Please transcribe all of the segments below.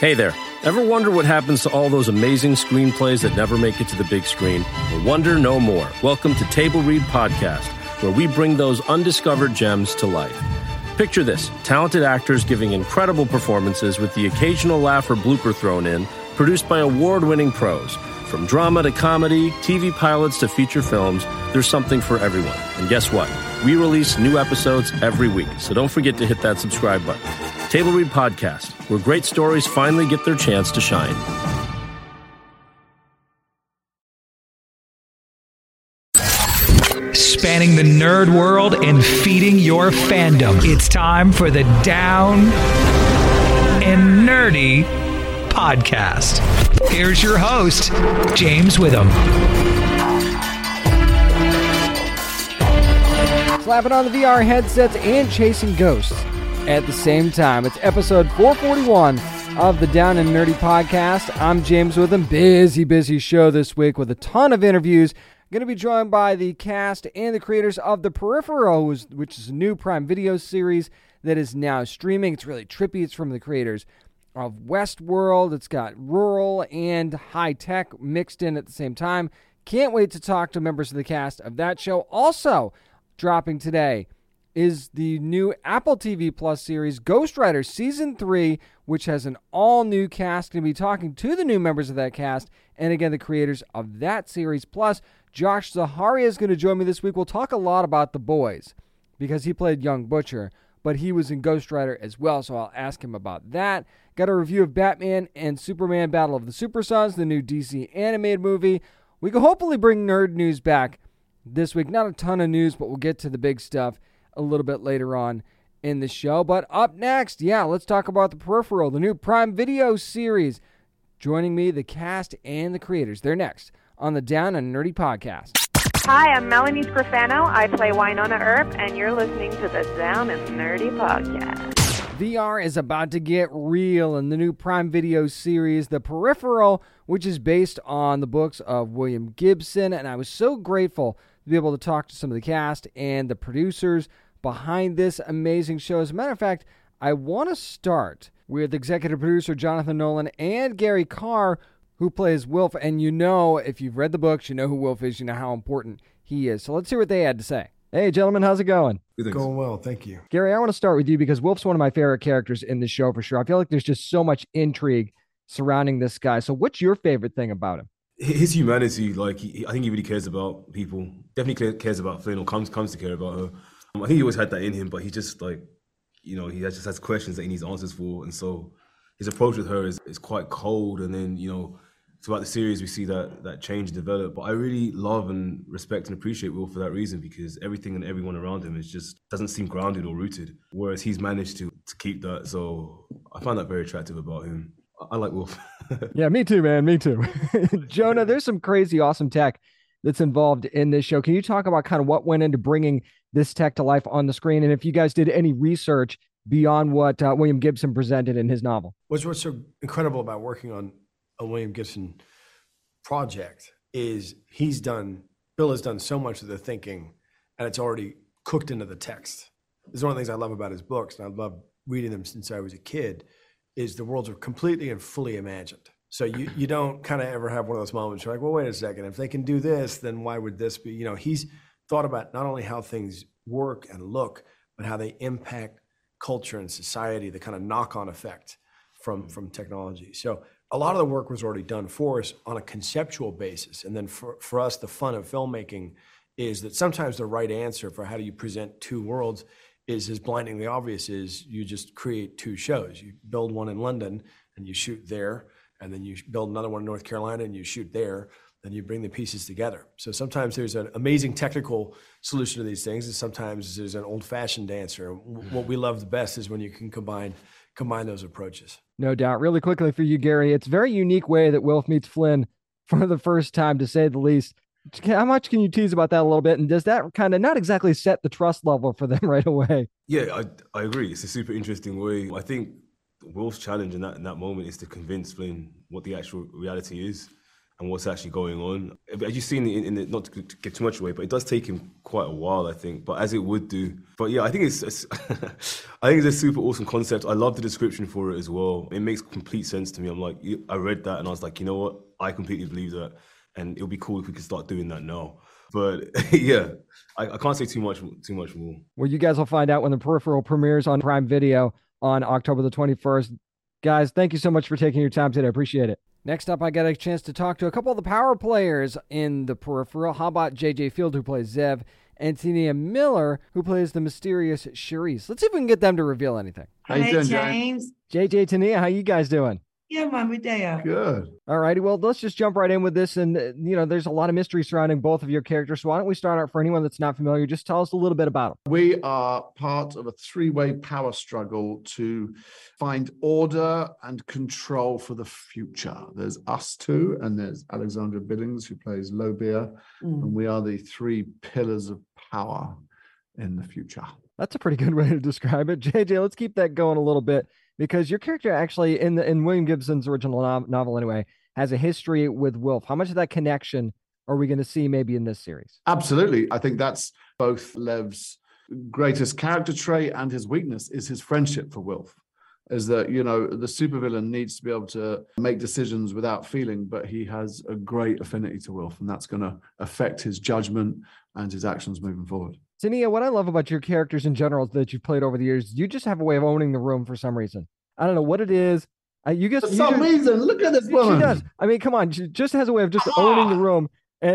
Hey there. Ever wonder what happens to all those amazing screenplays that never make it to the big screen? Well, wonder no more. Welcome to Table Read Podcast, where we bring those undiscovered gems to life. Picture this, talented actors giving incredible performances with the occasional laugh or blooper thrown in, produced by award-winning pros. From drama to comedy, TV pilots to feature films, there's something for everyone. And guess what? We release new episodes every week, so don't forget to hit that subscribe button. Table Read Podcast, where great stories finally get their chance to shine. Spanning the nerd world and feeding your fandom. It's time for the Down and Nerdy Podcast. Here's your host, James Witham. Slapping on the VR headsets and chasing ghosts at the same time. It's episode 441 of the Down and Nerdy Podcast. I'm James Witham. Busy show this week with a ton of interviews. Going to be joined by the cast and the creators of The Peripheral, which is a new Prime Video series that is now streaming. It's really trippy. It's from the creators of Westworld. It's got rural and high-tech mixed in at the same time. Can't wait to talk to members of the cast of that show. Also dropping today is the new Apple TV Plus series, Ghost Rider Season 3, which has an all-new cast. Going to be talking to the new members of that cast and, again, the creators of that series. Plus, Josh Zaharia is going to join me this week. We'll talk a lot about The Boys because he played Young Butcher, but he was in Ghost Rider as well, so I'll ask him about that. Got a review of Batman and Superman Battle of the Super Sons, the new DC animated movie. We can hopefully bring nerd news back this week. Not a ton of news, but we'll get to the big stuff a little bit later on in the show. But up next, let's talk about The Peripheral, the new Prime Video series. Joining me, the cast and the creators. They're next on the Down and Nerdy Podcast. Hi, I'm Melanie Scrofano. I play Winona Earp, and you're listening to the Down and Nerdy Podcast. VR is about to get real in the new Prime Video series, The Peripheral, which is based on the books of William Gibson. And I was so grateful to be able to talk to some of the cast and the producers behind this amazing show. As a matter of fact, I want to start with executive producer Jonathan Nolan and Gary Carr, who plays Wilf. And you know, if you've read the books, you know who Wilf is, you know how important he is. So let's hear what they had to say. Hey, gentlemen, how's it going? Going well, thank you. Gary, I want to start with you because Wilf's one of my favorite characters in the show for sure. I feel like there's just so much intrigue surrounding this guy. So what's your favorite thing about him? His humanity, I think he really cares about people. Definitely cares about Flynn, or comes to care about her. I think he always had that in him, but he just he just has questions that he needs answers for. And so his approach with her is quite cold. And then, throughout the series, we see that change develop. But I really love and respect and appreciate Will for that reason, because everything and everyone around him doesn't seem grounded or rooted, whereas he's managed to keep that. So I find that very attractive about him. I like Wolf. Yeah, me too, man. Me too. Jonah, there's some crazy, awesome tech that's involved in this show. Can you talk about kind of what went into bringing this tech to life on the screen? And if you guys did any research beyond what William Gibson presented in his novel? What's so incredible about working on a William Gibson project is Bill has done so much of the thinking, and it's already cooked into the text. This is one of the things I love about his books, and I love reading them since I was a kid, is the worlds are completely and fully imagined. So you don't kind of ever have one of those moments where you're like, well, wait a second, if they can do this, then why would this be? He's thought about not only how things work and look, but how they impact culture and society, the kind of knock-on effect from technology. So a lot of the work was already done for us on a conceptual basis. And then for us, the fun of filmmaking is that sometimes the right answer for how do you present two worlds is as blindingly obvious as you just create two shows. You build one in London and you shoot there, and then you build another one in North Carolina and you shoot there, then you bring the pieces together. So sometimes there's an amazing technical solution to these things, and sometimes there's an old-fashioned answer. What we love the best is when you can combine those approaches. No doubt. Really quickly for you, Gary, it's a very unique way that Wilf meets Flynn for the first time, to say the least. How much can you tease about that a little bit? And does that kind of not exactly set the trust level for them right away? Yeah, I agree. It's a super interesting way. I think Wilf's challenge in that moment is to convince Flynn what the actual reality is. and what's actually going on. As you see in the not to get too much away, but it does take him quite a while, I think, but as it would do. But yeah, I think it's I think it's a super awesome concept. I love the description for it as well. It makes complete sense to me. I'm like, I read that and I was like, you know what? I completely believe that, and it would be cool if we could start doing that now. But yeah, I can't say too much more. Well, you guys will find out when The Peripheral premieres on Prime Video on October the 21st. Guys, thank you so much for taking your time today. I appreciate it. Next up, I got a chance to talk to a couple of the power players in The Peripheral. How about J.J. Field, who plays Zev, and Tania Miller, who plays the mysterious Charisse. Let's see if we can get them to reveal anything. How you doing, James? J.J., Tania, how you guys doing? Yeah, man, we're there. Good. All righty. Well, let's just jump right in with this. And, there's a lot of mystery surrounding both of your characters. So why don't we start out for anyone that's not familiar? Just tell us a little bit about them. We are part of a three-way power struggle to find order and control for the future. There's us two, and there's Alexandra Billings, who plays Lobia. And we are the three pillars of power in the future. That's a pretty good way to describe it. JJ, let's keep that going a little bit, because your character actually in William Gibson's original novel anyway, has a history with Wilf. How much of that connection are we going to see maybe in this series? Absolutely. I think that's both Lev's greatest character trait and his weakness is his friendship for Wilf. Is that, the supervillain needs to be able to make decisions without feeling, but he has a great affinity to Wilf, and that's going to affect his judgment and his actions moving forward. Tania, what I love about your characters in general that you've played over the years, you just have a way of owning the room for some reason. I don't know what it is. For some reason, look at this woman. She does. I mean, come on. She just has a way of just owning the room.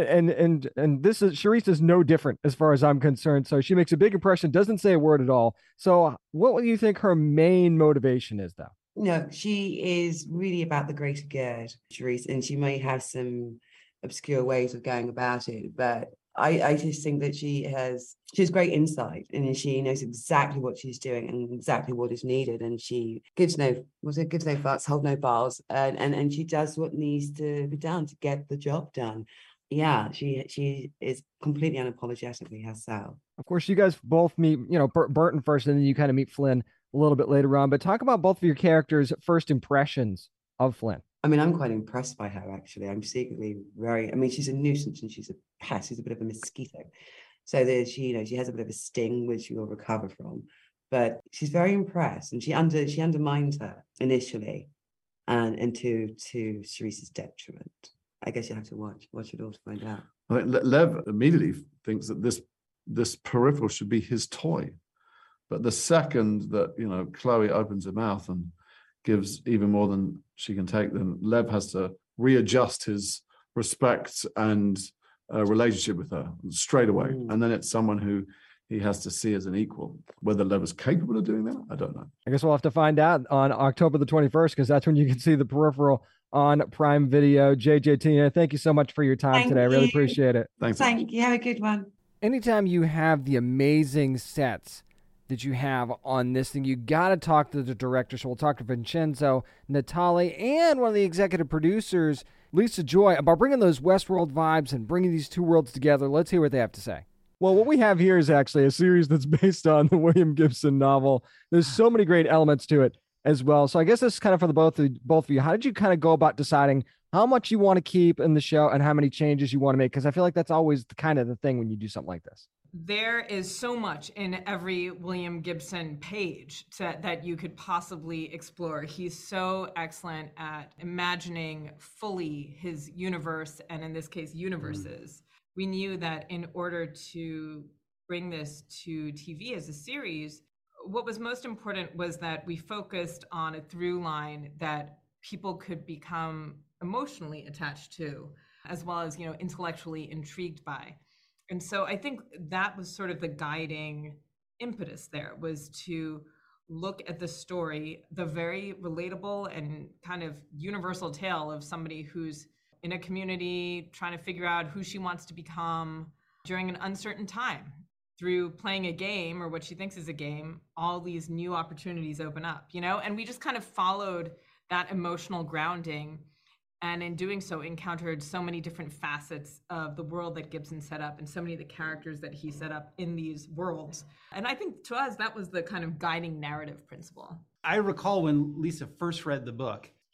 And this is, Charisse is no different as far as I'm concerned. So she makes a big impression, doesn't say a word at all. So what do you think her main motivation is, though? No, she is really about the greater good, Charisse, and she may have some obscure ways of going about it, but I just think that she has great insight, and she knows exactly what she's doing and exactly what is needed, and she gives no fucks, hold no bars, and she does what needs to be done to get the job done. Yeah, she is completely unapologetically herself. Of course, you guys both meet, Burton first, and then you kind of meet Flynn a little bit later on. But talk about both of your characters' first impressions of Flynn. I mean, I'm quite impressed by her, actually. I'm secretly she's a nuisance and she's a pest. She's a bit of a mosquito. So she has a bit of a sting, which you'll recover from. But she's very impressed, and she undermined her initially, and to Charisse's detriment. I guess you have to watch it all to find out. I think Lev immediately thinks that this peripheral should be his toy. But the second that, Chloe opens her mouth and gives even more than she can take, then Lev has to readjust his respect and relationship with her straight away. And then it's someone who he has to see as an equal. Whether Lev is capable of doing that, I don't know. I guess we'll have to find out on October the 21st, because that's when you can see The Peripheral on Prime Video. JJ, Tina, thank you so much for your time today. I really appreciate it. Thanks. Thank you. Have a good one. Anytime you have the amazing sets that you have on this thing, you got to talk to the director. So we'll talk to Vincenzo Natali and one of the executive producers, Lisa Joy, about bringing those Westworld vibes and bringing these two worlds together. Let's hear what they have to say. Well, what we have here is actually a series that's based on the William Gibson novel. There's so many great elements to it as well. So I guess this is kind of for the both of you. How did you kind of go about deciding how much you want to keep in the show and how many changes you want to make? Because I feel like that's always the thing when you do something like this. There is so much in every William Gibson page that you could possibly explore. He's so excellent at imagining fully his universe, and in this case, universes. We knew that in order to bring this to TV as a series, what was most important was that we focused on a through line that people could become emotionally attached to, as well as, intellectually intrigued by. And so I think that was sort of the guiding impetus there, was to look at the story, the very relatable and kind of universal tale of somebody who's in a community trying to figure out who she wants to become during an uncertain time. Through playing a game, or what she thinks is a game, all these new opportunities open up, and we just kind of followed that emotional grounding, and in doing so encountered so many different facets of the world that Gibson set up and so many of the characters that he set up in these worlds. And I think to us, that was the kind of guiding narrative principle. I recall when Lisa first read the book,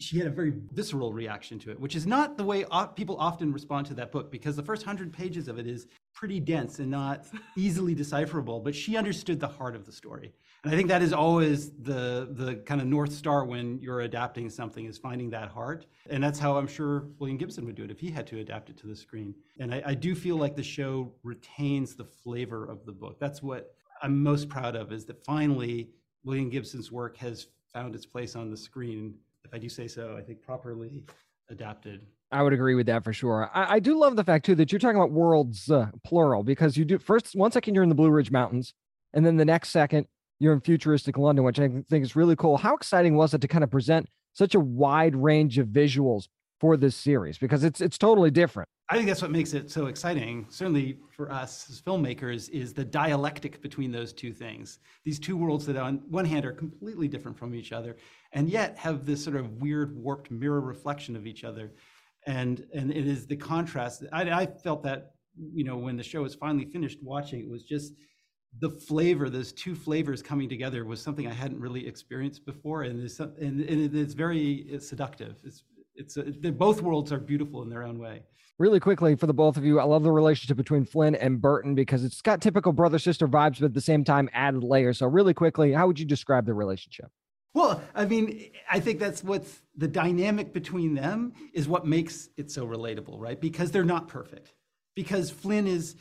she had a very visceral reaction to it, which is not the way people often respond to that book, because the first 100 pages of it is pretty dense and not easily decipherable, but she understood the heart of the story. And I think that is always the kind of North Star when you're adapting something, is finding that heart. And that's how I'm sure William Gibson would do it if he had to adapt it to the screen. And I do feel like the show retains the flavor of the book. That's what I'm most proud of, is that finally William Gibson's work has found its place on the screen. If I do say so, I think properly adapted. I would agree with that for sure. I do love the fact too that you're talking about worlds plural, because you do first 1 second you're in the Blue Ridge Mountains, and then the next second you're in futuristic London, which I think is really cool. How exciting was it to kind of present such a wide range of visuals for this series? Because it's totally different. I think that's what makes it so exciting, certainly for us as filmmakers, is the dialectic between those two things. These two worlds that on one hand are completely different from each other, and yet have this sort of weird warped mirror reflection of each other. And it is the contrast. I felt that, when the show was finally finished watching, it was just the flavor, those two flavors coming together was something I hadn't really experienced before. And it's very seductive. Both worlds are beautiful in their own way. Really quickly, for the both of you, I love the relationship between Flynn and Burton, because it's got typical brother-sister vibes, but at the same time added layers. So really quickly, how would you describe the relationship? Well, I mean, I think that's what's the dynamic between them is what makes it so relatable, right? Because they're not perfect. Because Flynn is,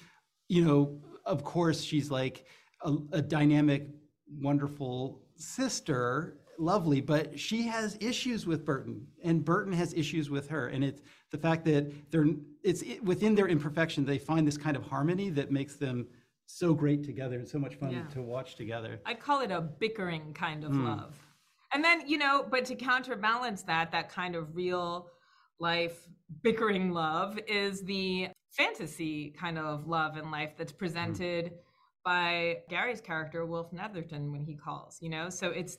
of course, she's like a dynamic, wonderful sister, lovely, but she has issues with Burton, and Burton has issues with her. And it's the fact that within their imperfection, they find this kind of harmony that makes them so great together and so much fun to watch together. I'd call it a bickering kind of love. And then, but to counterbalance that kind of real life bickering love is the fantasy kind of love in life that's presented by Gary's character, Wolf Netherton, when he calls, So it's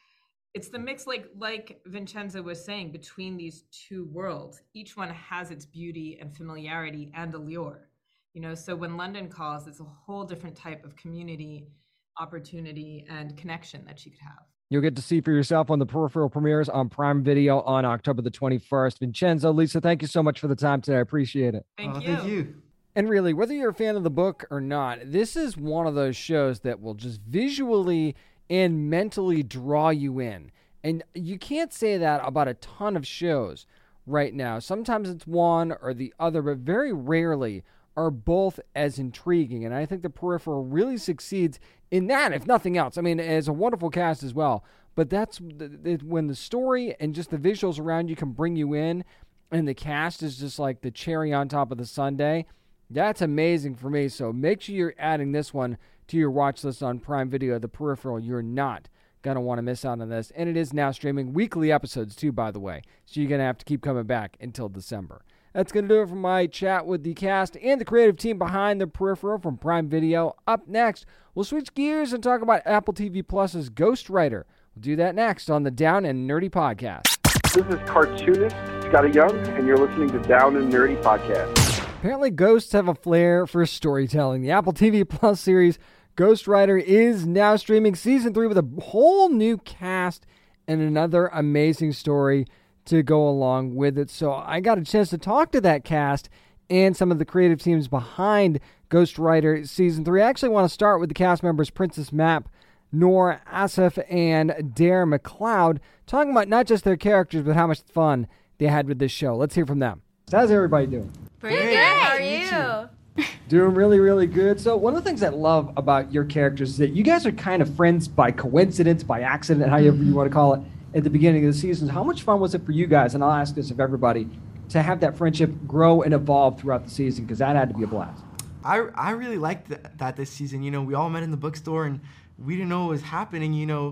the mix, like Vincenzo was saying, between these two worlds. Each one has its beauty and familiarity and allure, So when London calls, it's a whole different type of community, opportunity, and connection that you could have. You'll get to see for yourself when the Peripheral premieres on Prime Video on October the 21st. Vincenzo, Lisa, thank you so much for the time today. I appreciate it. Thank you. Thank you. And really, whether you're a fan of the book or not, this is one of those shows that will just visually and mentally draw you in. And you can't say that about a ton of shows right now. Sometimes it's one or the other, but very rarely are both as intriguing. And I think the Peripheral really succeeds in that, if nothing else. I mean, it's a wonderful cast as well. But that's when the story and just the visuals around you can bring you in, and the cast is just like the cherry on top of the sundae. That's amazing for me. So make sure you're adding this one to your watch list on Prime Video, The Peripheral. You're not going to want to miss out on this. And it is now streaming weekly episodes too, by the way. So you're going to have to keep coming back until December. That's going to do it for my chat with the cast and the creative team behind The Peripheral from Prime Video. Up next, we'll switch gears and talk about Apple TV Plus's Ghostwriter. We'll do that next on the Down and Nerdy Podcast. This is cartoonist Scotty Young, and you're listening to Down and Nerdy Podcast. Apparently, ghosts have a flair for storytelling. The Apple TV Plus series Ghostwriter is now streaming season 3 with a whole new cast and another amazing story to go along with it. So I got a chance to talk to that cast and some of the creative teams behind Ghostwriter season 3. I actually want to start with the cast members Princess Map, Noor Asif, and Dare McLeod, talking about not just their characters, but how much fun they had with this show. Let's hear from them. How's everybody doing? Pretty good. How are you? Doing really, really good. So one of the things I love about your characters is that you guys are kind of friends by coincidence, by accident, however you want to call it, at the beginning of the season. How much fun was it for you guys, and I'll ask this of everybody, to have that friendship grow and evolve throughout the season? Because that had to be a blast. I really liked that this season. We all met in the bookstore, and we didn't know what was happening.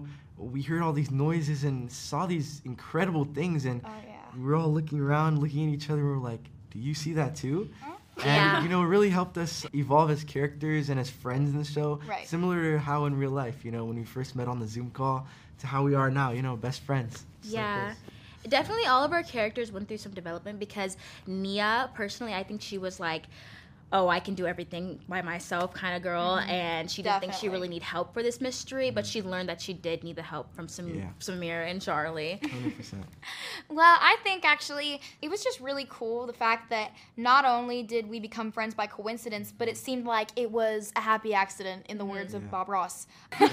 We heard all these noises and saw these incredible things, and we were all looking around, looking at each other, and we were like, do you see that too? And, it really helped us evolve as characters and as friends in the show. Right. Similar to how in real life, when we first met on the Zoom call, to how we are now, best friends. Yeah. Definitely all of our characters went through some development, because Nia, personally, I think she was like oh, I can do everything by myself kind of girl, and she didn't think she really need help for this mystery, but she learned that she did need the help from Samir and Charlie. 100%. Well, I think actually it was just really cool the fact that not only did we become friends by coincidence, but it seemed like it was a happy accident, in the words of Bob Ross.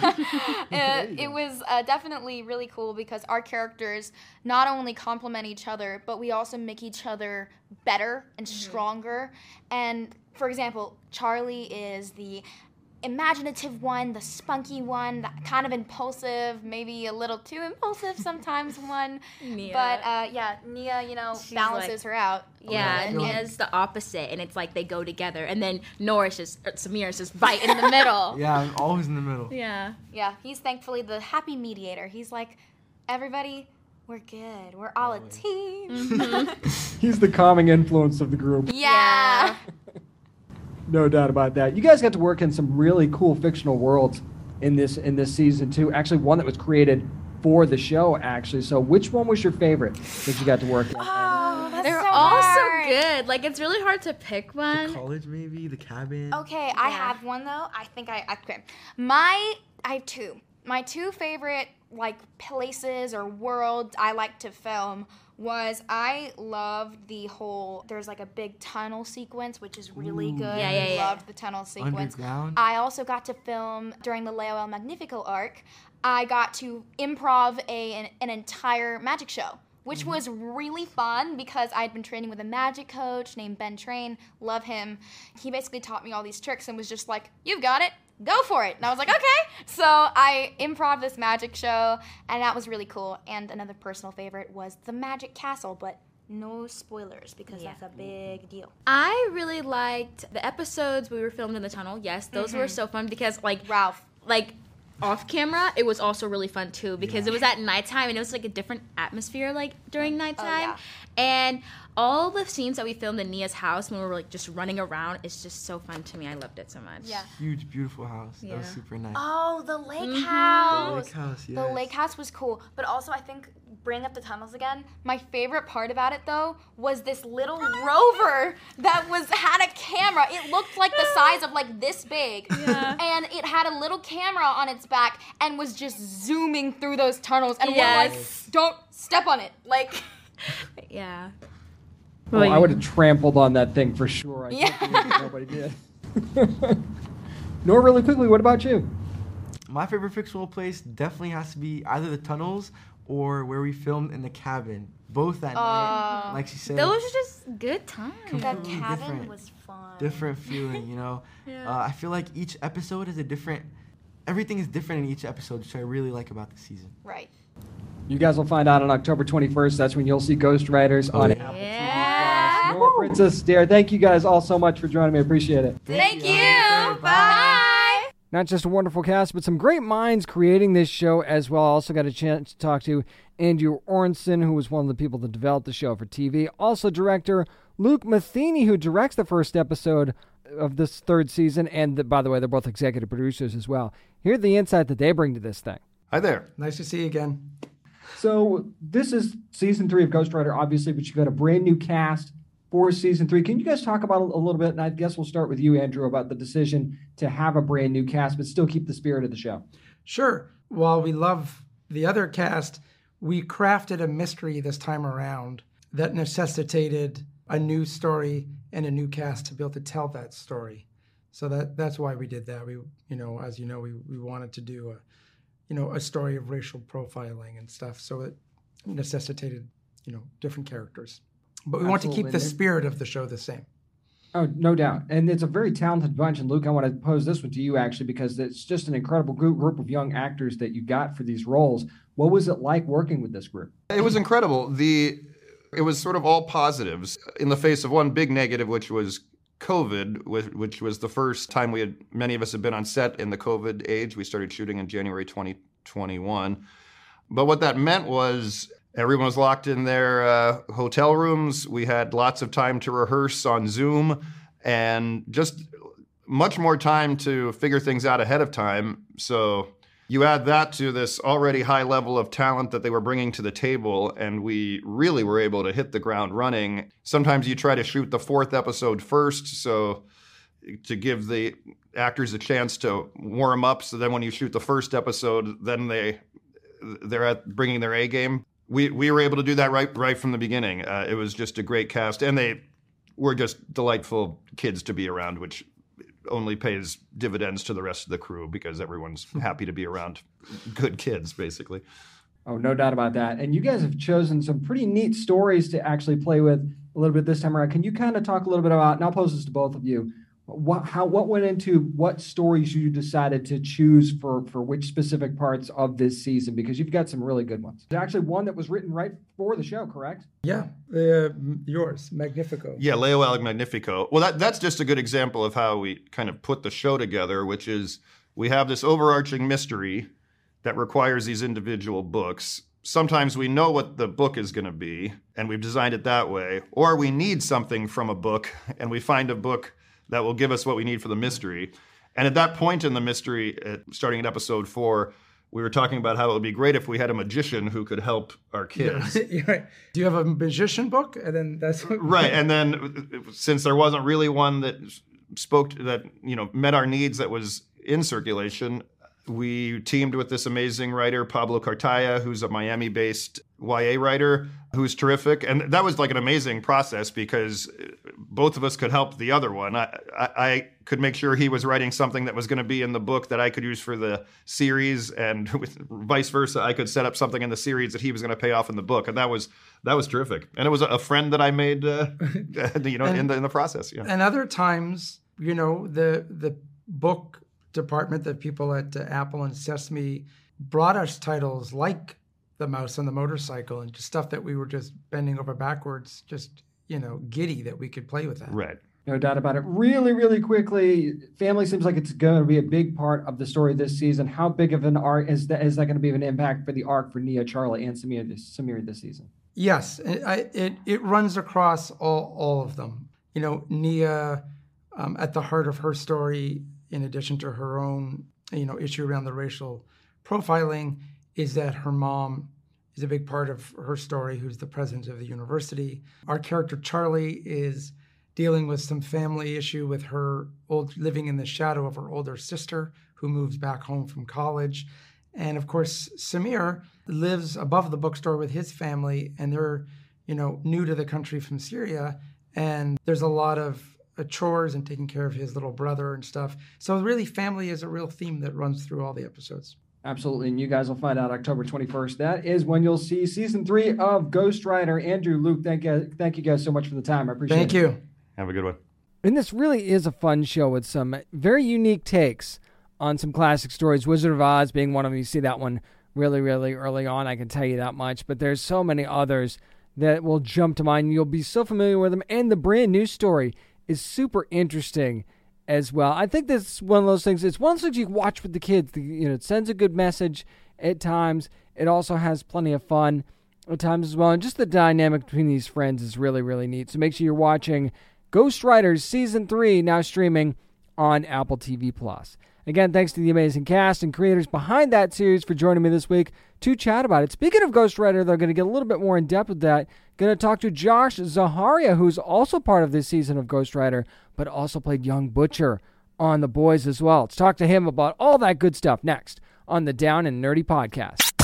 It was definitely really cool because our characters not only complement each other, but we also make each other better and stronger. And for example, Charlie is the imaginative one, the spunky one, the kind of impulsive, maybe a little too impulsive sometimes one. Nia. But Nia, balances her out. Yeah, Nia's the opposite, and it's like they go together. And then Samir is just right in the middle. Yeah, I'm always in the middle. Yeah. Yeah, he's thankfully the happy mediator. He's like, everybody, we're good. We're all a team. He's the calming influence of the group. Yeah. No doubt about that. You guys got to work in some really cool fictional worlds in this season too. Actually, one that was created for the show, actually. So which one was your favorite that you got to work in? Oh, that's They're so all hard. so good. Like, it's really hard to pick one. The college, maybe? The cabin? Okay, I have one, though. I think okay. I have two. My two favorite, places or worlds I like to film was I loved the whole, there's a big tunnel sequence, which is really good. Yeah. Loved the tunnel sequence. Underground? I also got to film during the Leo El Magnifico arc. I got to improv an entire magic show, which was really fun because I'd been training with a magic coach named Ben Train. Love him. He basically taught me all these tricks and was just like, you've got it. Go for it. And I was like, okay. So I improv this magic show, and that was really cool. And another personal favorite was the Magic Castle, but no spoilers because that's a big deal. I really liked the episodes we were filmed in the tunnel. Yes, those were so fun because, Ralph. Off camera, it was also really fun too because it was at nighttime and it was a different atmosphere during nighttime. And all the scenes that we filmed in Nia's house when we were just running around is just so fun to me. I loved it so much. Yeah. Huge, beautiful house. That was super nice. Oh, the lake house. The lake house, yes. The lake house was cool. But also, I think, bringing up the tunnels again, my favorite part about it, though, was this little rover that had a camera. It looked like the size of, this big. Yeah. And it had a little camera on its back and was just zooming through those tunnels. And we're like, don't step on it. Yeah. Well, I would have trampled on that thing for sure. I think nobody did. Nor, really quickly, what about you? My favorite fictional place definitely has to be either the tunnels or where we filmed in the cabin. Both that night, like she said. Those are just good times. That cabin was fun. Different feeling, I feel like each episode is everything is different in each episode, which I really like about the season. Right. You guys will find out on October 21st. That's when you'll see Ghost Riders on Apple TV+. Nora, Princess Dare, thank you guys all so much for joining me. I appreciate it. Thank you. Bye. Not just a wonderful cast, but some great minds creating this show as well. I also got a chance to talk to Andrew Orenson, who was one of the people that developed the show for TV. Also director Luke Matheny, who directs the first episode of this third season. And by the way, they're both executive producers as well. Here's the insight that they bring to this thing. Hi there. Nice to see you again. So this is season 3 of Ghost Rider, obviously, but you've got a brand new cast for season 3. Can you guys talk about a little bit, and I guess we'll start with you, Andrew, about the decision to have a brand new cast, but still keep the spirit of the show? Sure. While we love the other cast, we crafted a mystery this time around that necessitated a new story and a new cast to be able to tell that story. So that's why we did that. We, as you know, we wanted to do a story of racial profiling and stuff. So it necessitated, different characters. But we want to keep the spirit of the show the same. Oh, no doubt. And it's a very talented bunch. And Luke, I want to pose this one to you, actually, because it's just an incredible group of young actors that you got for these roles. What was it like working with this group? It was incredible. It was sort of all positives in the face of one big negative, which was COVID, which was the first time many of us had been on set in the COVID age. We started shooting in January 2021. But what that meant was everyone was locked in their hotel rooms. We had lots of time to rehearse on Zoom and just much more time to figure things out ahead of time. So you add that to this already high level of talent that they were bringing to the table, and we really were able to hit the ground running. Sometimes you try to shoot the 4th episode first, so to give the actors a chance to warm up. So then when you shoot the first episode, then they're at bringing their A game. We were able to do that right from the beginning. It was just a great cast, and they were just delightful kids to be around, which only pays dividends to the rest of the crew because everyone's happy to be around good kids, basically. Oh, no doubt about that. And you guys have chosen some pretty neat stories to actually play with a little bit this time around. Can you kind of talk a little bit about, and I'll pose this to both of you, what went into what stories you decided to choose for which specific parts of this season? Because you've got some really good ones. There's actually one that was written right for the show, correct? Yeah, yours, Magnifico. Yeah, Leo Al Magnifico. Well, that's just a good example of how we kind of put the show together, which is we have this overarching mystery that requires these individual books. Sometimes we know what the book is going to be, and we've designed it that way, or we need something from a book, and we find a book that will give us what we need for the mystery. And at that point in the mystery, starting at episode 4, we were talking about how it would be great if we had a magician who could help our kids. Yeah, right. Do you have a magician book? And then that's right. And then since there wasn't really one that met our needs that was in circulation, we teamed with this amazing writer, Pablo Cartaya, who's a Miami-based YA writer who's terrific. And that was like an amazing process because both of us could help the other one. I could make sure he was writing something that was going to be in the book that I could use for the series, and vice versa. I could set up something in the series that he was going to pay off in the book. And that was terrific. And it was a friend that I made, in the process. Yeah. And other times, the book department, the people at Apple and Sesame brought us titles like The Mouse on the Motorcycle and just stuff that we were just bending over backwards, just, giddy that we could play with that. Right. No doubt about it. Really, really quickly, family seems like it's going to be a big part of the story this season. How big of an arc is that going to be an impact for the arc for Nia, Charlie, and Samir this season? Yes, it runs across all of them. Nia, at the heart of her story, in addition to her own, issue around the racial profiling, is that her mom is a big part of her story, who's the president of the university. Our character, Charlie, is dealing with some family issue with her living in the shadow of her older sister, who moves back home from college. And of course, Samir lives above the bookstore with his family, and they're, new to the country from Syria. And there's a lot of chores and taking care of his little brother and stuff. So really, family is a real theme that runs through all the episodes. Absolutely. And you guys will find out October 21st. That is when you'll see season 3 of Ghost Rider. Andrew, Luke, thank you guys so much for the time. I appreciate it. Thank you. Have a good one. And this really is a fun show with some very unique takes on some classic stories. Wizard of Oz being one of them. You see that one really, really early on. I can tell you that much. But there's so many others that will jump to mind. You'll be so familiar with them. And the brand new story is super interesting as well. I think this is one of those things. It's one of those things you watch with the kids. It sends a good message at times. It also has plenty of fun at times as well. And just the dynamic between these friends is really, really neat. So make sure you're watching Ghost Riders Season 3, now streaming on Apple TV+. Again, thanks to the amazing cast and creators behind that series for joining me this week to chat about it. Speaking of Ghost Rider, they're going to get a little bit more in depth with that. Going to talk to Josh Zaharia, who's also part of this season of Ghost Rider, but also played Young Butcher on The Boys as well. Let's talk to him about all that good stuff next on the Down and Nerdy Podcast.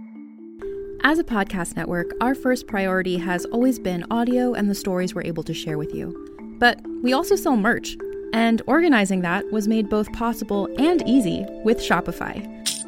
As a podcast network, our first priority has always been audio and the stories we're able to share with you. But we also sell merch. And organizing that was made both possible and easy with Shopify.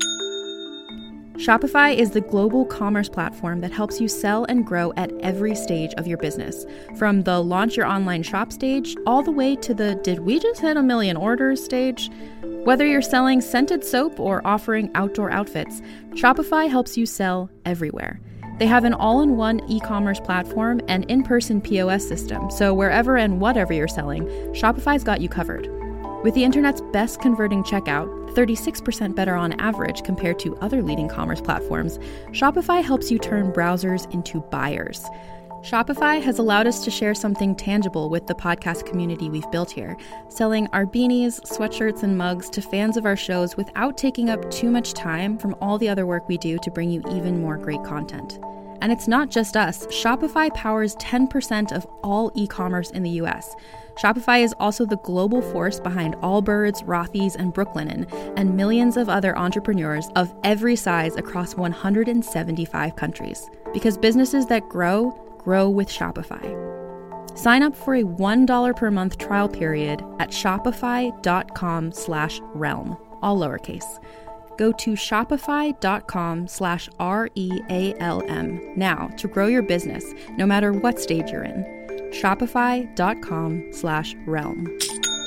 Shopify is the global commerce platform that helps you sell and grow at every stage of your business. From the launch your online shop stage, all the way to the did we just hit 1 million orders stage? Whether you're selling scented soap or offering outdoor outfits, Shopify helps you sell everywhere. They have an all-in-one e-commerce platform and in-person POS system, so wherever and whatever you're selling, Shopify's got you covered. With the internet's best converting checkout, 36% better on average compared to other leading commerce platforms, Shopify helps you turn browsers into buyers. Shopify has allowed us to share something tangible with the podcast community we've built here, selling our beanies, sweatshirts, and mugs to fans of our shows without taking up too much time from all the other work we do to bring you even more great content. And it's not just us. Shopify powers 10% of all e-commerce in the US. Shopify is also the global force behind Allbirds, Rothy's, and Brooklinen, and millions of other entrepreneurs of every size across 175 countries. Because businesses that grow, grow with Shopify. Sign up for a $1 per month trial period at shopify.com/realm, all lowercase. Go to shopify.com/REALM now to grow your business, no matter what stage you're in. Shopify.com/realm.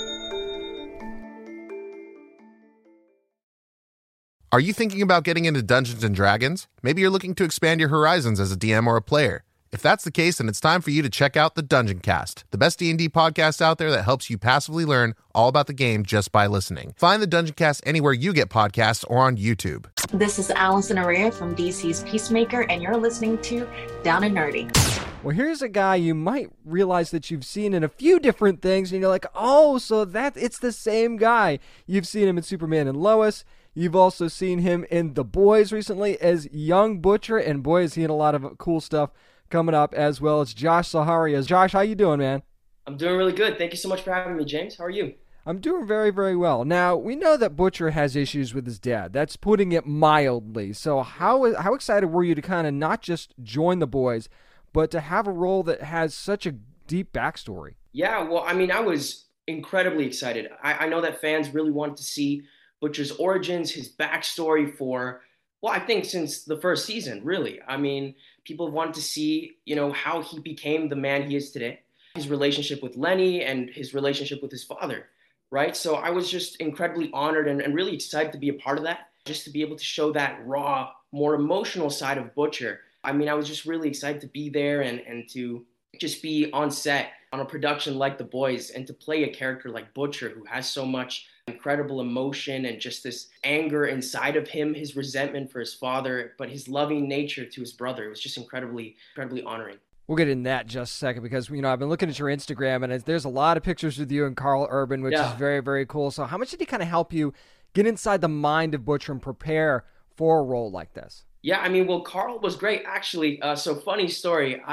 Are you thinking about getting into Dungeons & Dragons? Maybe you're looking to expand your horizons as a DM or a player. If that's the case, then it's time for you to check out the Dungeon Cast, the best D&D podcast out there that helps you passively learn all about the game just by listening. Find the Dungeon Cast anywhere you get podcasts or on YouTube. This is Allison Araya from DC's Peacemaker, and you're listening to Down and Nerdy. Well, here's a guy you might realize that you've seen in a few different things, and you're like, oh, so it's the same guy. You've seen him in Superman and Lois. You've also seen him in The Boys recently as young Butcher, and boy, is he in a lot of cool stuff coming up as well. It's Josh Zaharia. Josh, how you doing, man? I'm doing really good. Thank you so much for having me, James. How are you? I'm doing very, very well. Now, we know that Butcher has issues with his dad. That's putting it mildly. So how excited were you to kind of not just join The Boys, but to have a role that has such a deep backstory? Yeah, well, I mean, I was incredibly excited. I know that fans really wanted to see Butcher's origins, his backstory for, well, I think since the first season, really. I mean, people wanted to see, how he became the man he is today, his relationship with Lenny and his relationship with his father, right? So I was just incredibly honored and really excited to be a part of that, just to be able to show that raw, more emotional side of Butcher. I mean, I was just really excited to be there and to just be on set on a production like The Boys and to play a character like Butcher who has so much incredible emotion and just this anger inside of him, his resentment for his father, but his loving nature to his brother. It was just incredibly, incredibly honoring. We'll get in that in just a second because, I've been looking at your Instagram and there's a lot of pictures with you and Karl Urban, which is very, very cool. So how much did he kind of help you get inside the mind of Butcher and prepare for a role like this? Yeah, I mean, well, Karl was great, actually. So funny story.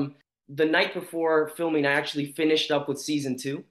The night before filming, I actually finished up with season 2.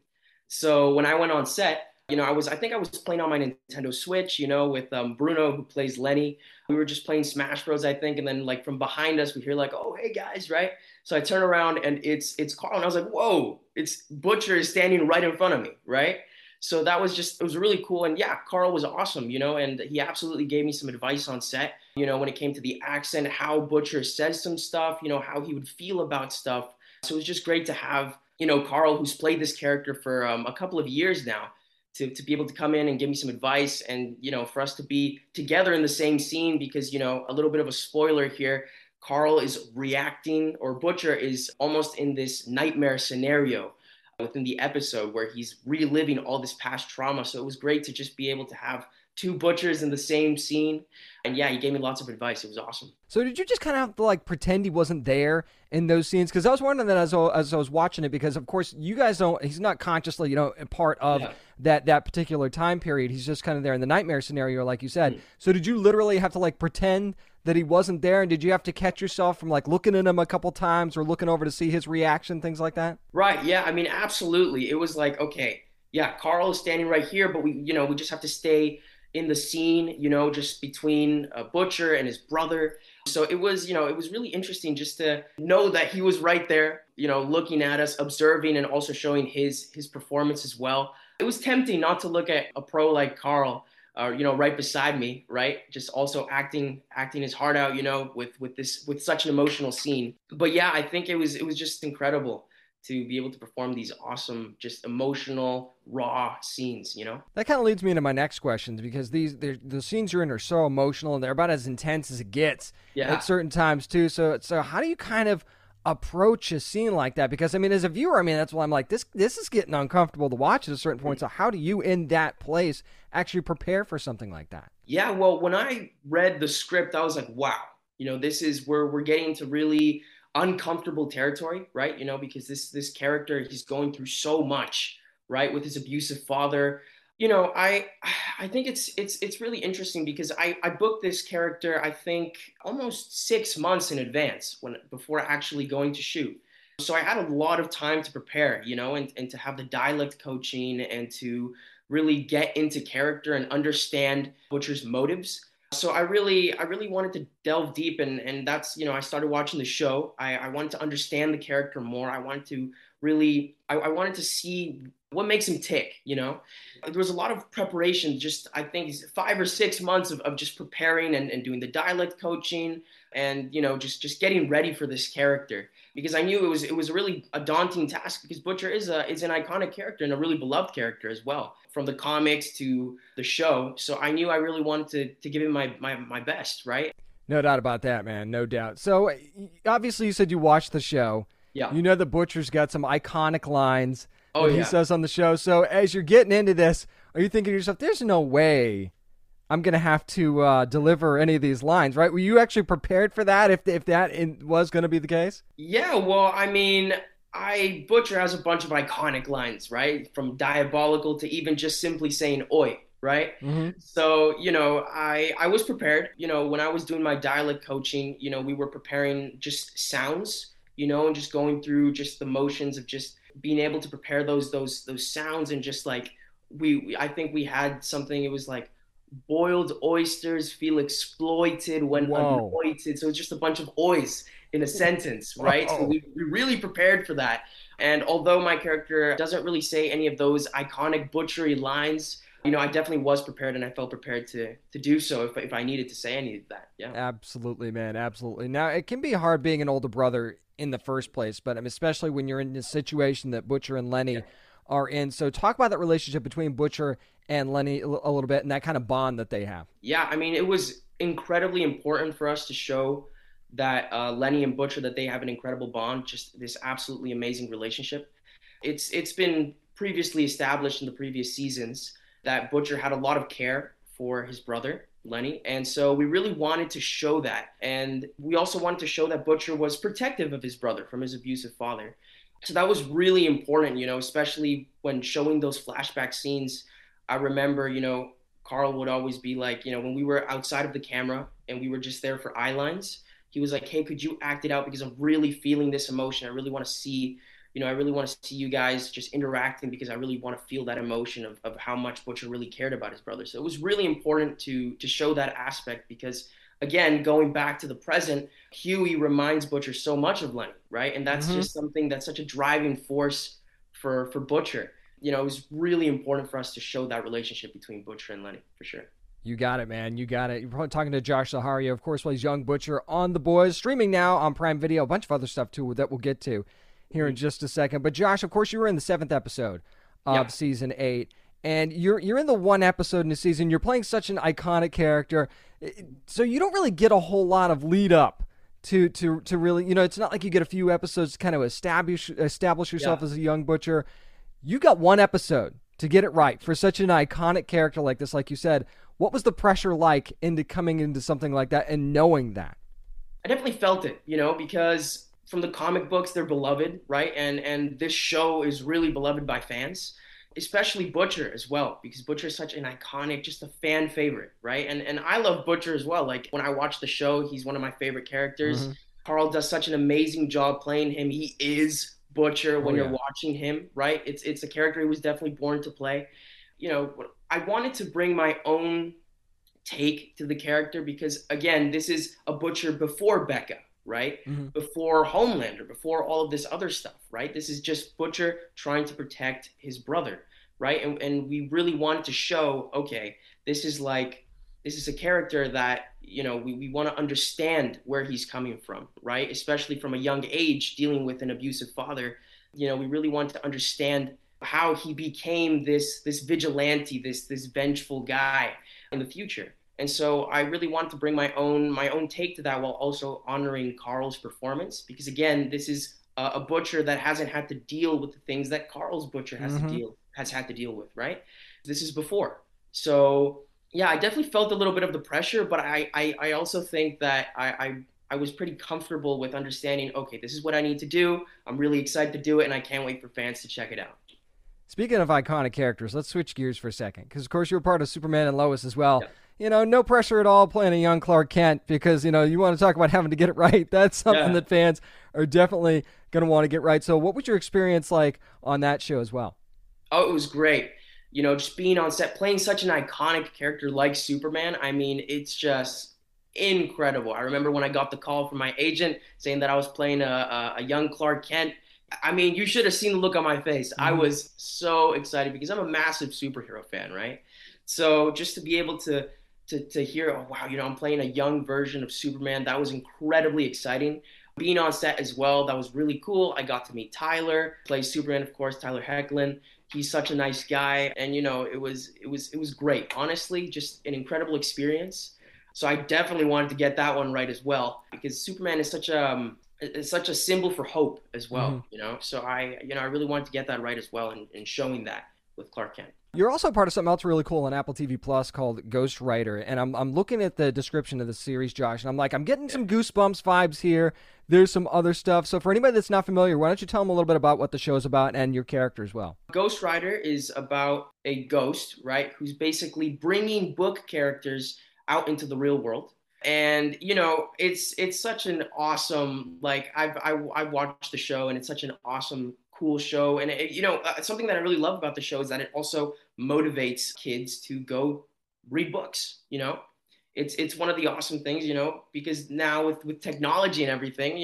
So when I went on set, I think I was playing on my Nintendo Switch, with Bruno, who plays Lenny. We were just playing Smash Bros, I think. And then from behind us, we hear oh, hey guys, right? So I turn around and it's Karl. And I was like, whoa, it's Butcher is standing right in front of me, right? So it was really cool. And yeah, Karl was awesome, and he absolutely gave me some advice on set, when it came to the accent, how Butcher says some stuff, how he would feel about stuff. So it was just great to have, Karl, who's played this character for a couple of years now, to be able to come in and give me some advice and, for us to be together in the same scene because, a little bit of a spoiler here, Karl is reacting, or Butcher is almost in this nightmare scenario within the episode where he's reliving all this past trauma. So it was great to just be able to have two Butchers in the same scene. And yeah, he gave me lots of advice. It was awesome. So did you just kind of have to pretend he wasn't there in those scenes? Because I was wondering that as I was watching it, because of course you guys don't, he's not consciously, part of that particular time period. He's just kind of there in the nightmare scenario, like you said. So did you literally have to pretend that he wasn't there? And did you have to catch yourself from looking at him a couple times or looking over to see his reaction, things like that? Right. Yeah. I mean, absolutely. It was okay, yeah, Karl is standing right here, but we just have to stay in the scene, just between Butcher and his brother. So it was, it was really interesting just to know that he was right there, looking at us, observing, and also showing his performance as well. It was tempting not to look at a pro like Karl, right beside me, right? Just also acting his heart out, with such an emotional scene. But yeah, I think it was just incredible to be able to perform these awesome, just emotional, raw scenes, That kind of leads me into my next questions, because the scenes you're in are so emotional and they're about as intense as it gets at certain times too. So how do you kind of approach a scene like that? Because as a viewer, that's why I'm like, this is getting uncomfortable to watch at a certain point. So how do you, in that place, actually prepare for something like that? Yeah, well, when I read the script, I was like, wow, this is where we're getting to really uncomfortable territory, right? Because this character, he's going through so much, right? With his abusive father, I think it's really interesting because I booked this character, I think almost 6 months in advance before actually going to shoot. So I had a lot of time to prepare, and to have the dialect coaching and to really get into character and understand Butcher's motives. So I really wanted to delve deep, and that's, I started watching the show. I wanted to understand the character more. I wanted to see what makes him tick, There was a lot of preparation, just I think 5 or 6 months of just preparing and doing the dialect coaching and, just getting ready for this character. Because I knew it was really a daunting task because Butcher is an iconic character and a really beloved character as well, from the comics to the show. So I knew I really wanted to give him my best, right? No doubt about that, man. No doubt. So obviously you said you watched the show. Yeah. You know the Butcher's got some iconic lines that he yeah. says on the show. So as you're getting into this, are you thinking to yourself, there's no way I'm going to have to deliver any of these lines, right? Were you actually prepared for that if that was going to be the case? Yeah, well, I mean, Butcher has a bunch of iconic lines, right? From diabolical to even just simply saying oi, right? Mm-hmm. So, I was prepared. When I was doing my dialect coaching, we were preparing just sounds, and just going through just the motions of just being able to prepare those sounds, and just like I think we had something, it was like boiled oysters feel exploited when anointed. So it's just a bunch of oys in a sentence, right? So we really prepared for that. And although my character doesn't really say any of those iconic butchery lines, I definitely was prepared, and I felt prepared to do so if I needed to say any of that. Yeah. Absolutely, man. Absolutely. Now, it can be hard being an older brother in the first place, but especially when you're in the situation that Butcher and Lenny are in. So talk about that relationship between Butcher and Lenny a little bit, and that kind of bond that they have. Yeah, I mean, it was incredibly important for us to show that Lenny and Butcher, that they have an incredible bond, just this absolutely amazing relationship. It's been previously established in the previous seasons that Butcher had a lot of care for his brother, Lenny, and so we really wanted to show that. And we also wanted to show that Butcher was protective of his brother from his abusive father. So that was really important, especially when showing those flashback scenes. I remember, Carl would always be like, when we were outside of the camera and we were just there for eye lines, he was like, hey, could you act it out? Because I'm really feeling this emotion. I really want to see, you guys just interacting, because I really want to feel that emotion of how much Butcher really cared about his brother. So it was really important to show that aspect, because again, going back to the present, Huey reminds Butcher so much of Lenny, right? And that's just something that's such a driving force for Butcher. It was really important for us to show that relationship between Butcher and Lenny, for sure. You got it, man. You got it. You're probably talking to Josh Zaharia, of course, plays young Butcher on The Boys, streaming now on Prime Video, a bunch of other stuff, too, that we'll get to here in just a second. But Josh, of course, you were in the 7th episode of Season 8, and you're in the one episode in the season. You're playing such an iconic character, so you don't really get a whole lot of lead up to really, it's not like you get a few episodes to kind of establish yourself as a young Butcher. You got one episode to get it right for such an iconic character like this, like you said. What was the pressure like into coming into something like that and knowing that? I definitely felt it, because from the comic books, they're beloved, right? And this show is really beloved by fans, especially Butcher as well, because Butcher is such an iconic, just a fan favorite, right? And I love Butcher as well. Like, when I watch the show, he's one of my favorite characters. Carl does such an amazing job playing him. He is Butcher when you're watching him, right? It's a character he was definitely born to play. I wanted to bring my own take to the character because, again, this is a Butcher before Becca, right? Before Homelander, before all of this other stuff, right? This is just Butcher trying to protect his brother, right? And we really wanted to show, okay, this is a character that, we want to understand where he's coming from, right? Especially from a young age, dealing with an abusive father. We really want to understand how he became this vigilante, this vengeful guy in the future. And so I really wanted to bring my own take to that while also honoring Carl's performance, because again, this is a Butcher that hasn't had to deal with the things that Carl's Butcher has had to deal with, right? This is before. So yeah, I definitely felt a little bit of the pressure, but I also think that I was pretty comfortable with understanding, okay, this is what I need to do. I'm really excited to do it, and I can't wait for fans to check it out. Speaking of iconic characters, let's switch gears for a second, because of course you're part of Superman and Lois as well. No pressure at all playing a young Clark Kent, because, you want to talk about having to get it right. That's something that fans are definitely going to want to get right. So what was your experience like on that show as well? Oh, it was great. Just being on set, playing such an iconic character like Superman. I mean, it's just incredible. I remember when I got the call from my agent saying that I was playing a young Clark Kent. I mean, you should have seen the look on my face. I was so excited because I'm a massive superhero fan, right? So just to be able to hear, oh, wow, I'm playing a young version of Superman, that was incredibly exciting. Being on set as well, that was really cool. I got to meet Tyler, plays Superman, of course, Tyler Hoechlin. He's such a nice guy, and it was great. Honestly, just an incredible experience. So I definitely wanted to get that one right as well, because Superman is such a symbol for hope as well. So I really wanted to get that right as well, and showing that with Clark Kent. You're also part of something else really cool on Apple TV Plus called Ghost Rider, and I'm looking at the description of the series, Josh, and I'm getting some Goosebumps vibes here. There's some other stuff. So for anybody that's not familiar, why don't you tell them a little bit about what the show's about and your character as well? Ghost Rider is about a ghost, right, who's basically bringing book characters out into the real world. And it's such an awesome, I've watched the show, and it's such an awesome, cool show. And something that I really love about the show is that it also motivates kids to go read books. It's one of the awesome things, because now with technology and everything,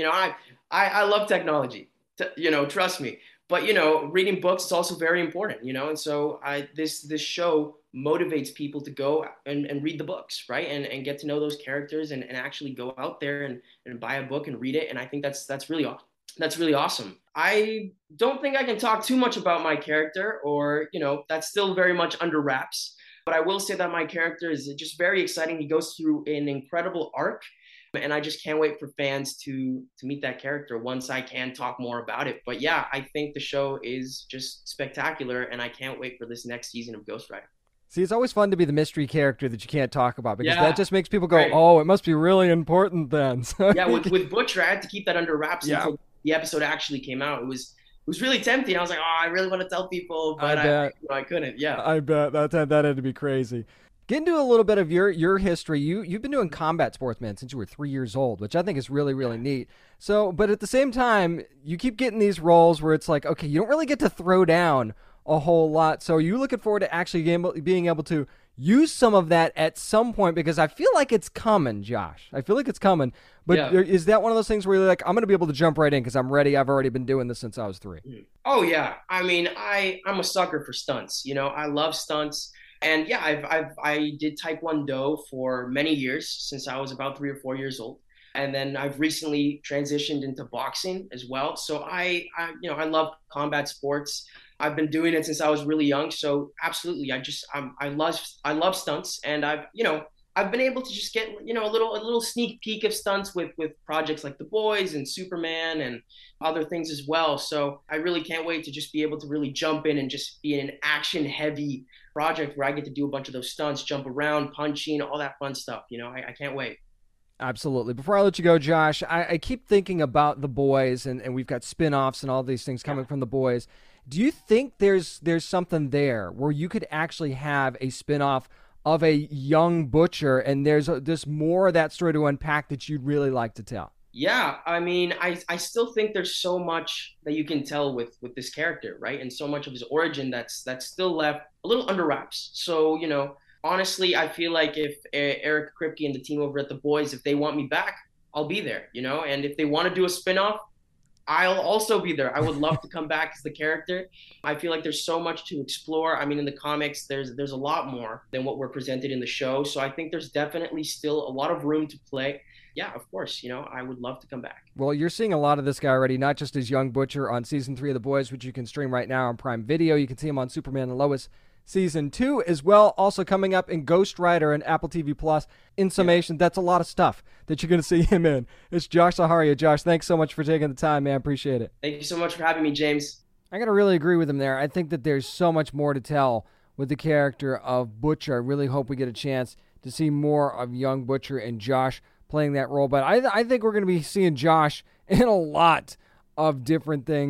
I love technology, trust me. But reading books is also very important, and so this show motivates people to go and read the books, right, and get to know those characters and actually go out there and buy a book and read it. And I think that's really awesome. I don't think I can talk too much about my character, or that's still very much under wraps. But I will say that my character is just very exciting. He goes through an incredible arc, and I just can't wait for fans to meet that character once I can talk more about it. But yeah, I think the show is just spectacular, and I can't wait for this next season of Ghost Rider. See, it's always fun to be the mystery character that you can't talk about, because that just makes people go, oh, it must be really important then. So yeah, with Butcher, I had to keep that under wraps until the episode actually came out. It was really tempting. I was like, oh, I really want to tell people, but I couldn't. Yeah, I bet that had to be crazy. Get into a little bit of your history. You've been doing combat sports, man, since you were 3 years old, which I think is really, really neat. So, but at the same time, you keep getting these roles where it's like, okay, you don't really get to throw down a whole lot. So are you looking forward to actually being able to use some of that at some point? Because I feel like it's coming, Josh. I feel like it's coming. But is that one of those things where you're like, I'm going to be able to jump right in because I'm ready. I've already been doing this since I was 3. Oh, yeah. I mean, I'm a sucker for stunts. I love stunts. And yeah, I did Taekwondo for many years, since I was about 3 or 4 years old. And then I've recently transitioned into boxing as well. So I love combat sports. I've been doing it since I was really young. So absolutely, I love stunts, and I've been able to just get a little sneak peek of stunts with projects like The Boys and Superman and other things as well. So I really can't wait to just be able to really jump in and just be in an action heavy project where I get to do a bunch of those stunts, jump around, punching, all that fun stuff. I can't wait. Absolutely. Before I let you go, Josh, I keep thinking about The Boys, and we've got spin-offs and all these things coming from The Boys. Do you think there's something there where you could actually have a spin-off of a young Butcher, and there's more of that story to unpack that you'd really like to tell? Yeah, I mean, I still think there's so much that you can tell with this character, right? And so much of his origin that's still left a little under wraps. So, honestly, I feel like if Eric Kripke and the team over at The Boys, if they want me back, I'll be there, and if they want to do a spinoff, I'll also be there. I would love to come back as the character. I feel like there's so much to explore. I mean, in the comics, there's a lot more than what we're presented in the show. So I think there's definitely still a lot of room to play. Yeah, of course, I would love to come back. Well, you're seeing a lot of this guy already, not just as young Butcher on Season 3 of The Boys, which you can stream right now on Prime Video. You can see him on Superman and Lois Season 2 as well. Also coming up in Ghost Rider and Apple TV Plus. In summation, that's a lot of stuff that you're going to see him in. It's Josh Zaharia. Josh, thanks so much for taking the time, man. Appreciate it. Thank you so much for having me, James. I got to really agree with him there. I think that there's so much more to tell with the character of Butcher. I really hope we get a chance to see more of young Butcher and Josh playing that role. But I think we're going to be seeing Josh in a lot of different things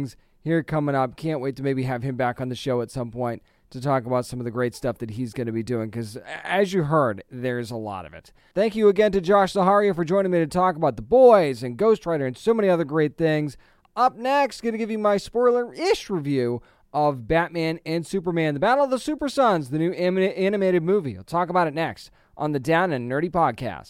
here coming up. Can't wait to maybe have him back on the show at some point to talk about some of the great stuff that he's going to be doing, because as you heard, there's a lot of it. Thank you again to Josh Zaharia for joining me to talk about The Boys and Ghost Rider and so many other great things. Up next, going to give you my spoiler-ish review of Batman and Superman, The Battle of the Super Sons, the new animated movie. I'll talk about it next on the Down and Nerdy Podcast.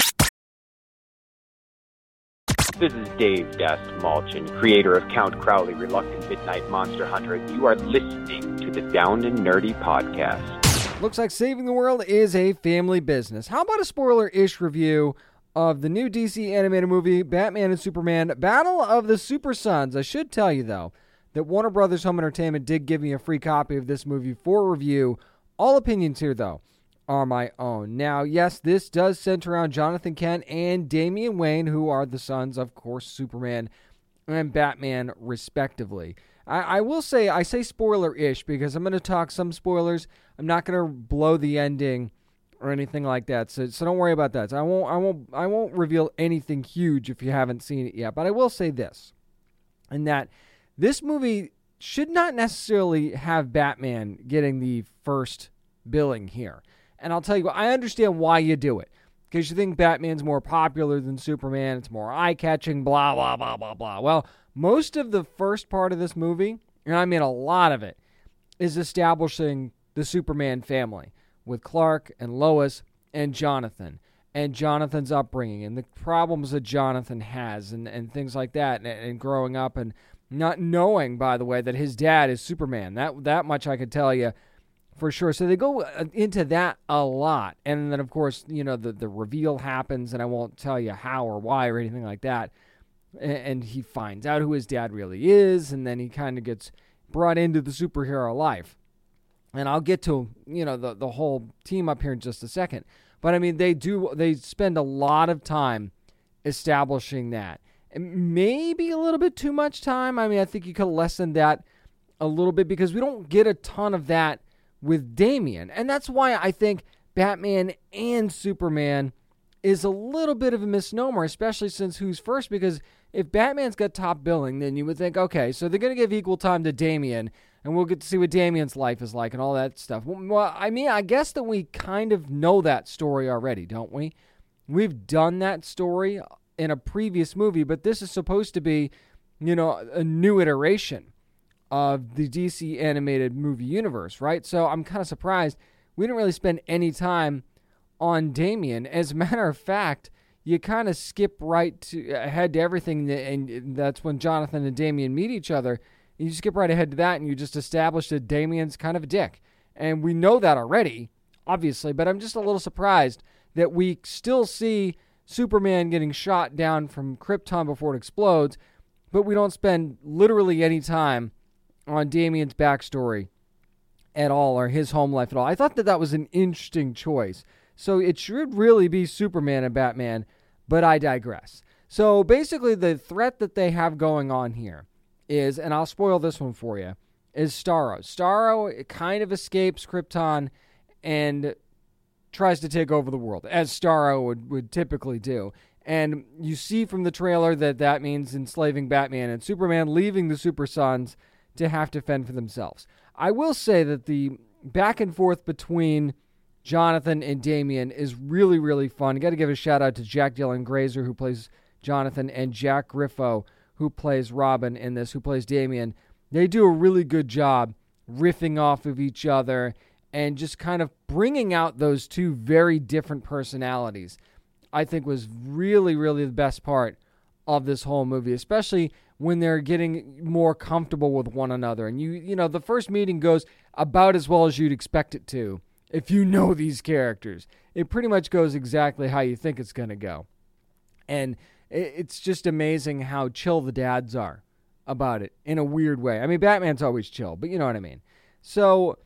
This is Dave Dastmalchian, creator of Count Crowley, Reluctant Midnight Monster Hunter, and you are listening to the Down and Nerdy Podcast. Looks like saving the world is a family business. How about a spoiler-ish review of the new DC animated movie, Batman and Superman, Battle of the Super Sons? I should tell you, though, that Warner Brothers Home Entertainment did give me a free copy of this movie for review. All opinions here, though, are my own. Now, yes, this does center around Jonathan Kent and Damian Wayne, who are the sons, of course, Superman and Batman, respectively. I will say, I say spoiler-ish because I'm going to talk some spoilers. I'm not going to blow the ending or anything like that, so don't worry about that. So I won't reveal anything huge if you haven't seen it yet. But I will say this, and that this movie should not necessarily have Batman getting the first billing here. And I'll tell you what, I understand why you do it. Because you think Batman's more popular than Superman, it's more eye-catching, blah, blah, blah, blah, blah. Well, most of the first part of this movie, and I mean a lot of it, is establishing the Superman family with Clark and Lois and Jonathan's upbringing and the problems that Jonathan has and things like that, and growing up and not knowing, by the way, that his dad is Superman. That much I could tell you for sure. So they go into that a lot. And then, of course, you know, the reveal happens, and I won't tell you how or why or anything like that. And he finds out who his dad really is, and then he kind of gets brought into the superhero life. And I'll get to, you know, the whole team up here in just a second. But, I mean, they spend a lot of time establishing that. Maybe a little bit too much time. I mean, I think you could lessen that a little bit because we don't get a ton of that with Damian. And that's why I think Batman and Superman is a little bit of a misnomer, especially since who's first, because if Batman's got top billing, then you would think, okay, so they're going to give equal time to Damian, and we'll get to see what Damian's life is like and all that stuff. Well, I mean, I guess that we kind of know that story already, don't we? We've done that story in a previous movie, but this is supposed to be, you know, a new iteration of the DC animated movie universe, right? So I'm kind of surprised we didn't really spend any time on Damian. As a matter of fact, you kind of skip right ahead to everything, and that's when Jonathan and Damian meet each other. You skip right ahead to that, and you just establish that Damian's kind of a dick. And we know that already, obviously, but I'm just a little surprised that we still see Superman getting shot down from Krypton before it explodes, but we don't spend literally any time on Damian's backstory at all, or his home life at all. I thought that was an interesting choice. So it should really be Superman and Batman, but I digress. So basically the threat that they have going on here is, and I'll spoil this one for you, is Starro. Starro kind of escapes Krypton and tries to take over the world, as Starro would typically do. And you see from the trailer that means enslaving Batman and Superman, leaving the Super Sons to have to fend for themselves. I will say that the back and forth between Jonathan and Damian is really, really fun. You got to give a shout out to Jack Dylan Grazer, who plays Jonathan, and Jack Griffo, who plays Robin in this, who plays Damian. They do a really good job riffing off of each other and just kind of bringing out those two very different personalities. I think was really, really the best part of this whole movie, especially when they're getting more comfortable with one another. And you know, the first meeting goes about as well as you'd expect it to. If you know these characters, it pretty much goes exactly how you think it's going to go. And it's just amazing how chill the dads are about it in a weird way. I mean, Batman's always chill, but you know what I mean. So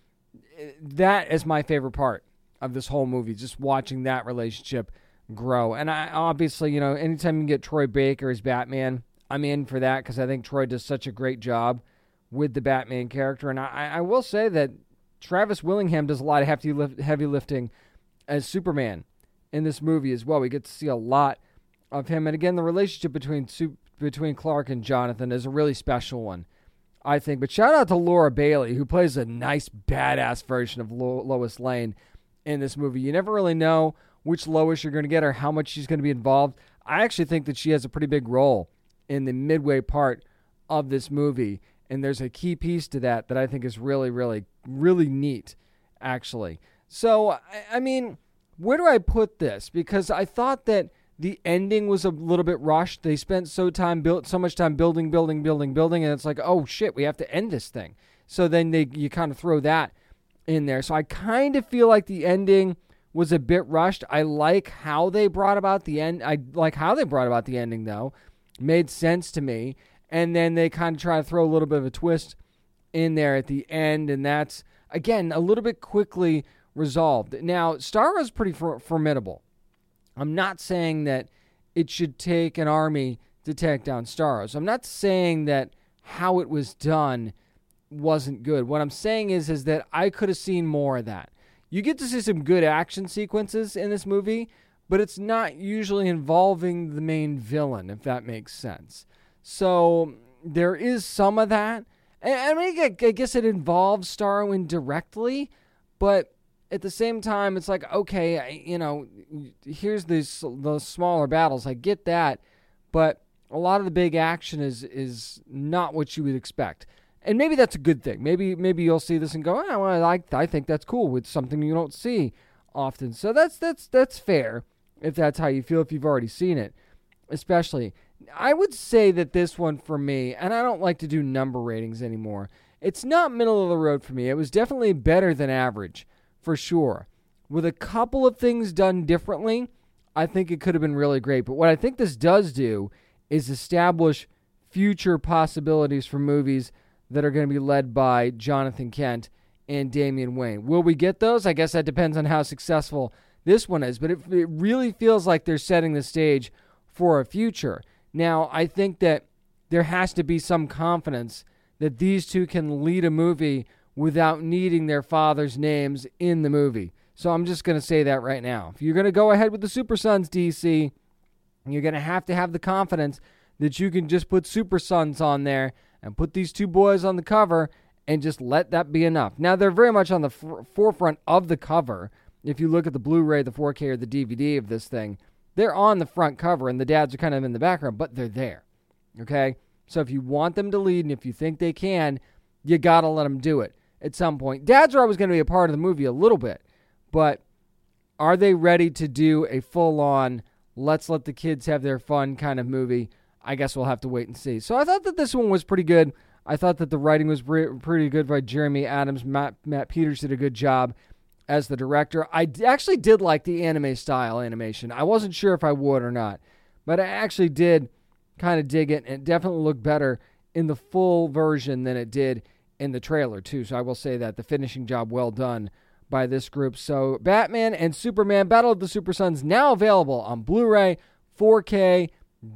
that is my favorite part of this whole movie, just watching that relationship grow. And I obviously, you know, anytime you can get Troy Baker as Batman, I'm in for that because I think Troy does such a great job with the Batman character. And I will say that Travis Willingham does a lot of heavy lifting as Superman in this movie as well. We get to see a lot of him. And again, the relationship between Clark and Jonathan is a really special one. I think. But shout out to Laura Bailey, who plays a nice, badass version of Lois Lane in this movie. You never really know which Lois you're going to get or how much she's going to be involved. I actually think that she has a pretty big role in the midway part of this movie. And there's a key piece to that I think is really, really, really neat, actually. So, I mean, where do I put this? Because I thought that the ending was a little bit rushed. They spent so much time building, and it's like, oh shit, we have to end this thing. So then you kind of throw that in there. So I kind of feel like the ending was a bit rushed. I like how they brought about the end. I like how they brought about the ending, though. Made sense to me. And then they kind of try to throw a little bit of a twist in there at the end, and that's, again, a little bit quickly resolved. Now, Starro's pretty formidable. I'm not saying that it should take an army to take down Starro. So I'm not saying that how it was done wasn't good. What I'm saying is that I could have seen more of that. You get to see some good action sequences in this movie, but it's not usually involving the main villain, if that makes sense. So there is some of that. And I mean, I guess it involves Starro indirectly, but at the same time, it's like, okay, here's the smaller battles. I get that, but a lot of the big action is not what you would expect. And maybe that's a good thing. Maybe you'll see this and go, oh, well, I think that's cool. It's something you don't see often. So that's fair if that's how you feel, if you've already seen it, especially. I would say that this one for me, and I don't like to do number ratings anymore, it's not middle of the road for me. It was definitely better than average, for sure. With a couple of things done differently, I think it could have been really great. But what I think this does do is establish future possibilities for movies that are going to be led by Jonathan Kent and Damian Wayne. Will we get those? I guess that depends on how successful this one is. But it really feels like they're setting the stage for a future. Now, I think that there has to be some confidence that these two can lead a movie without needing their father's names in the movie. So I'm just going to say that right now. If you're going to go ahead with the Super Sons, DC, you're going to have the confidence that you can just put Super Sons on there and put these two boys on the cover and just let that be enough. Now, they're very much on the forefront of the cover. If you look at the Blu-ray, the 4K, or the DVD of this thing, they're on the front cover, and the dads are kind of in the background, but they're there, okay? So if you want them to lead, and if you think they can, you got to let them do it at some point. Dads are always going to be a part of the movie a little bit, but are they ready to do a full-on, let's let the kids have their fun kind of movie? I guess we'll have to wait and see. So I thought that this one was pretty good. I thought that the writing was pretty good by Jeremy Adams. Matt Peters did a good job as the director. I actually did like the anime-style animation. I wasn't sure if I would or not, but I actually did kind of dig it, and it definitely looked better in the full version than it did in the trailer, too. So I will say that the finishing job well done by this group. So Batman and Superman Battle of the Super Sons now available on Blu-ray, 4K,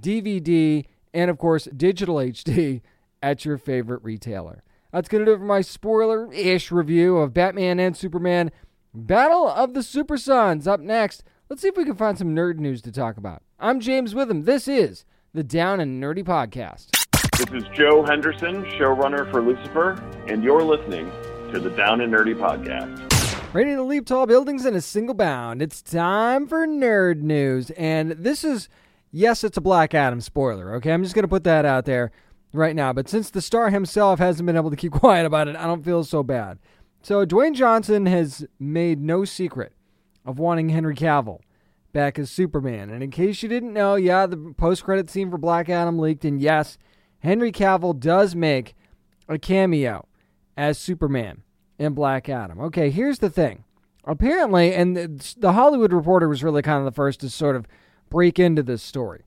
DVD, and, of course, digital HD at your favorite retailer. That's going to do it for my spoiler-ish review of Batman and Superman Battle of the Super Sons. Up next, let's see if we can find some nerd news to talk about. I'm James Witham. This is the Down and Nerdy Podcast. This is Joe Henderson, showrunner for Lucifer, and you're listening to the Down and Nerdy Podcast. Ready to leap tall buildings in a single bound. It's time for nerd news. And this is, yes, it's a Black Adam spoiler, okay? I'm just going to put that out there right now. But since the star himself hasn't been able to keep quiet about it, I don't feel so bad. So Dwayne Johnson has made no secret of wanting Henry Cavill back as Superman. And in case you didn't know, yeah, the post-credit scene for Black Adam leaked. And yes, Henry Cavill does make a cameo as Superman in Black Adam. Okay, here's the thing. Apparently, and the Hollywood Reporter was really kind of the first to sort of break into this story.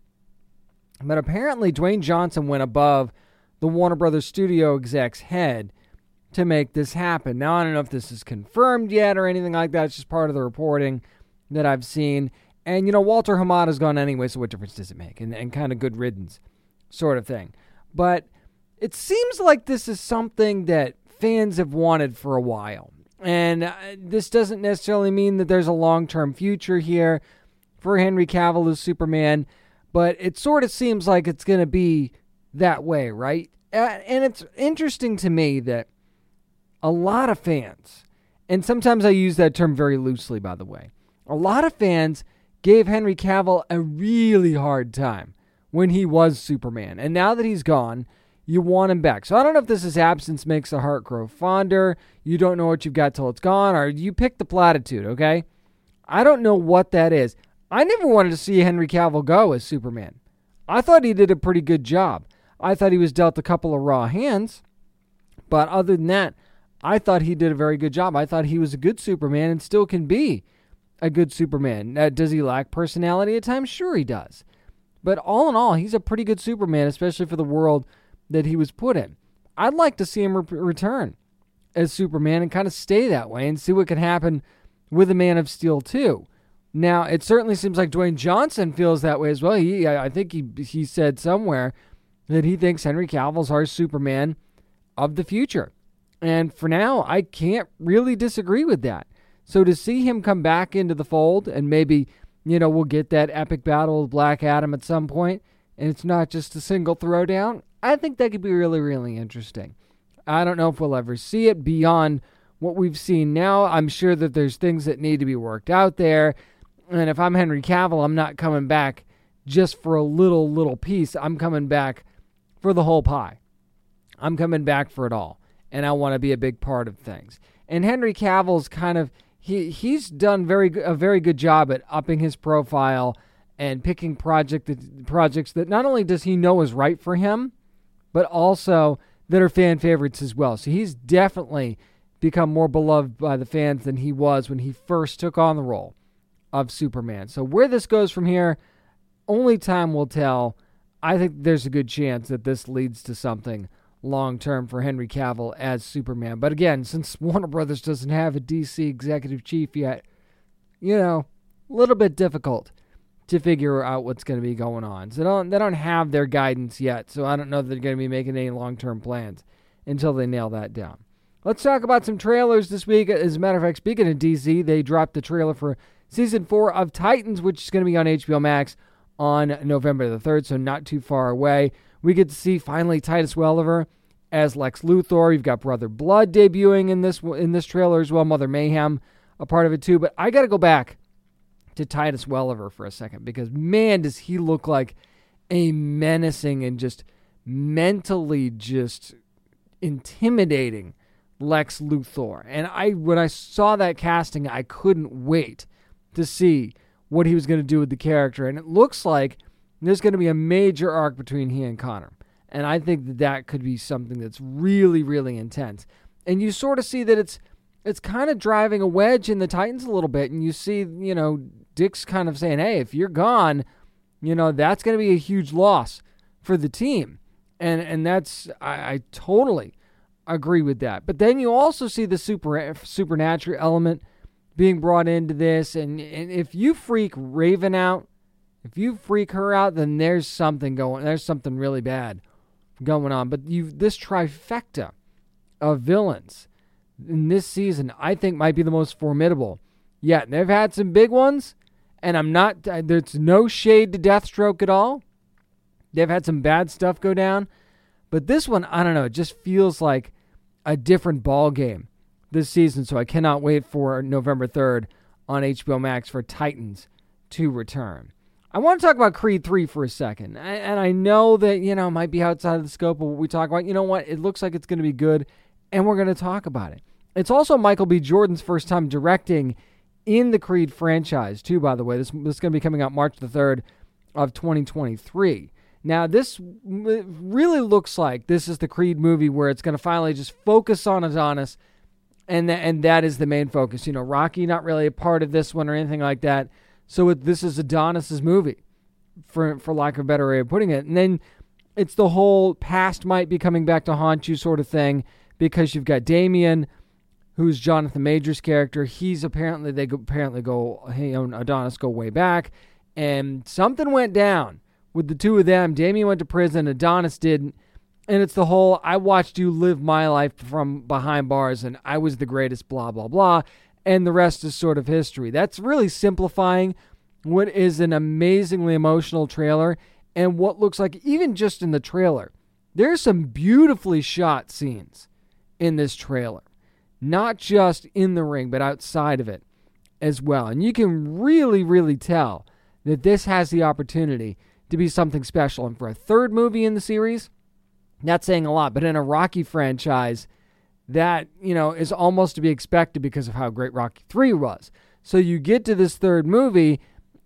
But apparently Dwayne Johnson went above the Warner Brothers studio exec's head to make this happen. Now, I don't know if this is confirmed yet or anything like that. It's just part of the reporting that I've seen. And, Walter Hamada's gone anyway, so what difference does it make? And kind of good riddance sort of thing. But it seems like this is something that fans have wanted for a while. And this doesn't necessarily mean that there's a long-term future here for Henry Cavill as Superman, but it sort of seems like it's going to be that way, right? And it's interesting to me that a lot of fans, and sometimes I use that term very loosely, by the way, a lot of fans gave Henry Cavill a really hard time when he was Superman. And now that he's gone, you want him back. So I don't know if this is absence makes the heart grow fonder, you don't know what you've got till it's gone, or you pick the platitude, okay? I don't know what that is. I never wanted to see Henry Cavill go as Superman. I thought he did a pretty good job. I thought he was dealt a couple of raw hands, but other than that, I thought he did a very good job. I thought he was a good Superman and still can be a good Superman. Does he lack personality at times? Sure he does. But all in all, he's a pretty good Superman, especially for the world that he was put in. I'd like to see him return as Superman and kind of stay that way and see what can happen with the Man of Steel 2. Now, it certainly seems like Dwayne Johnson feels that way as well. I think he said somewhere that he thinks Henry Cavill's our Superman of the future. And for now, I can't really disagree with that. So to see him come back into the fold and maybe, we'll get that epic battle with Black Adam at some point, and it's not just a single throwdown, I think that could be really, really interesting. I don't know if we'll ever see it beyond what we've seen now. I'm sure that there's things that need to be worked out there. And if I'm Henry Cavill, I'm not coming back just for a little piece. I'm coming back for the whole pie. I'm coming back for it all. And I want to be a big part of things. And Henry Cavill's kind of, he's done a very good job at upping his profile and picking projects that not only does he know is right for him, but also that are fan favorites as well. So he's definitely become more beloved by the fans than he was when he first took on the role of Superman. So where this goes from here, only time will tell. I think there's a good chance that this leads to something long-term for Henry Cavill as Superman. But again, since Warner Brothers doesn't have a DC executive chief yet, a little bit difficult to figure out what's going to be going on. So they don't have their guidance yet, so I don't know if they're going to be making any long-term plans until they nail that down. Let's talk about some trailers this week. As a matter of fact, speaking of DC, they dropped the trailer for Season 4 of Titans, which is going to be on HBO Max on November the 3rd, so not too far away. We get to see, finally, Titus Welliver as Lex Luthor. You've got Brother Blood debuting in this trailer as well, Mother Mayhem, a part of it too. But I got to go back to Titus Welliver for a second, because, man, does he look like a menacing and just mentally just intimidating Lex Luthor. And when I saw that casting, I couldn't wait to see what he was going to do with the character. And it looks like there's going to be a major arc between he and Connor. And I think that could be something that's really, really intense. And you sort of see that it's kind of driving a wedge in the Titans a little bit. And you see, Dick's kind of saying, hey, if you're gone, that's going to be a huge loss for the team. And that's, I totally agree with that. But then you also see the supernatural element being brought into this. And if you freak Raven out, if you freak her out, then there's something really bad going on. But this trifecta of villains in this season, I think, might be the most formidable yet. They've had some big ones, and there's no shade to Deathstroke at all. They've had some bad stuff go down. But this one, I don't know, it just feels like a different ball game this season. So I cannot wait for November 3rd on HBO Max for Titans to return. I want to talk about Creed 3 for a second. And I know that, it might be outside of the scope of what we talk about. You know what? It looks like it's going to be good, and we're going to talk about it. It's also Michael B. Jordan's first time directing in the Creed franchise, too, by the way. This is going to be coming out March the 3rd of 2023. Now, this really looks like this is the Creed movie where it's going to finally just focus on Adonis, and that is the main focus. Rocky not really a part of this one or anything like that. So this is Adonis's movie, for lack of a better way of putting it. And then it's the whole past might be coming back to haunt you sort of thing, because you've got Damien, who's Jonathan Majors' character. He's apparently Adonis go way back, and something went down with the two of them. Damien went to prison, Adonis didn't, and it's the whole, I watched you live my life from behind bars, and I was the greatest, blah, blah, blah, and the rest is sort of history. That's really simplifying what is an amazingly emotional trailer, and what looks like, even just in the trailer, There's some beautifully shot scenes in this trailer, not just in the ring, but outside of it as well. And you can really, really tell that this has the opportunity to be something special. And for a third movie in the series, not saying a lot, but in a Rocky franchise, that, is almost to be expected because of how great Rocky 3 was. So you get to this third movie,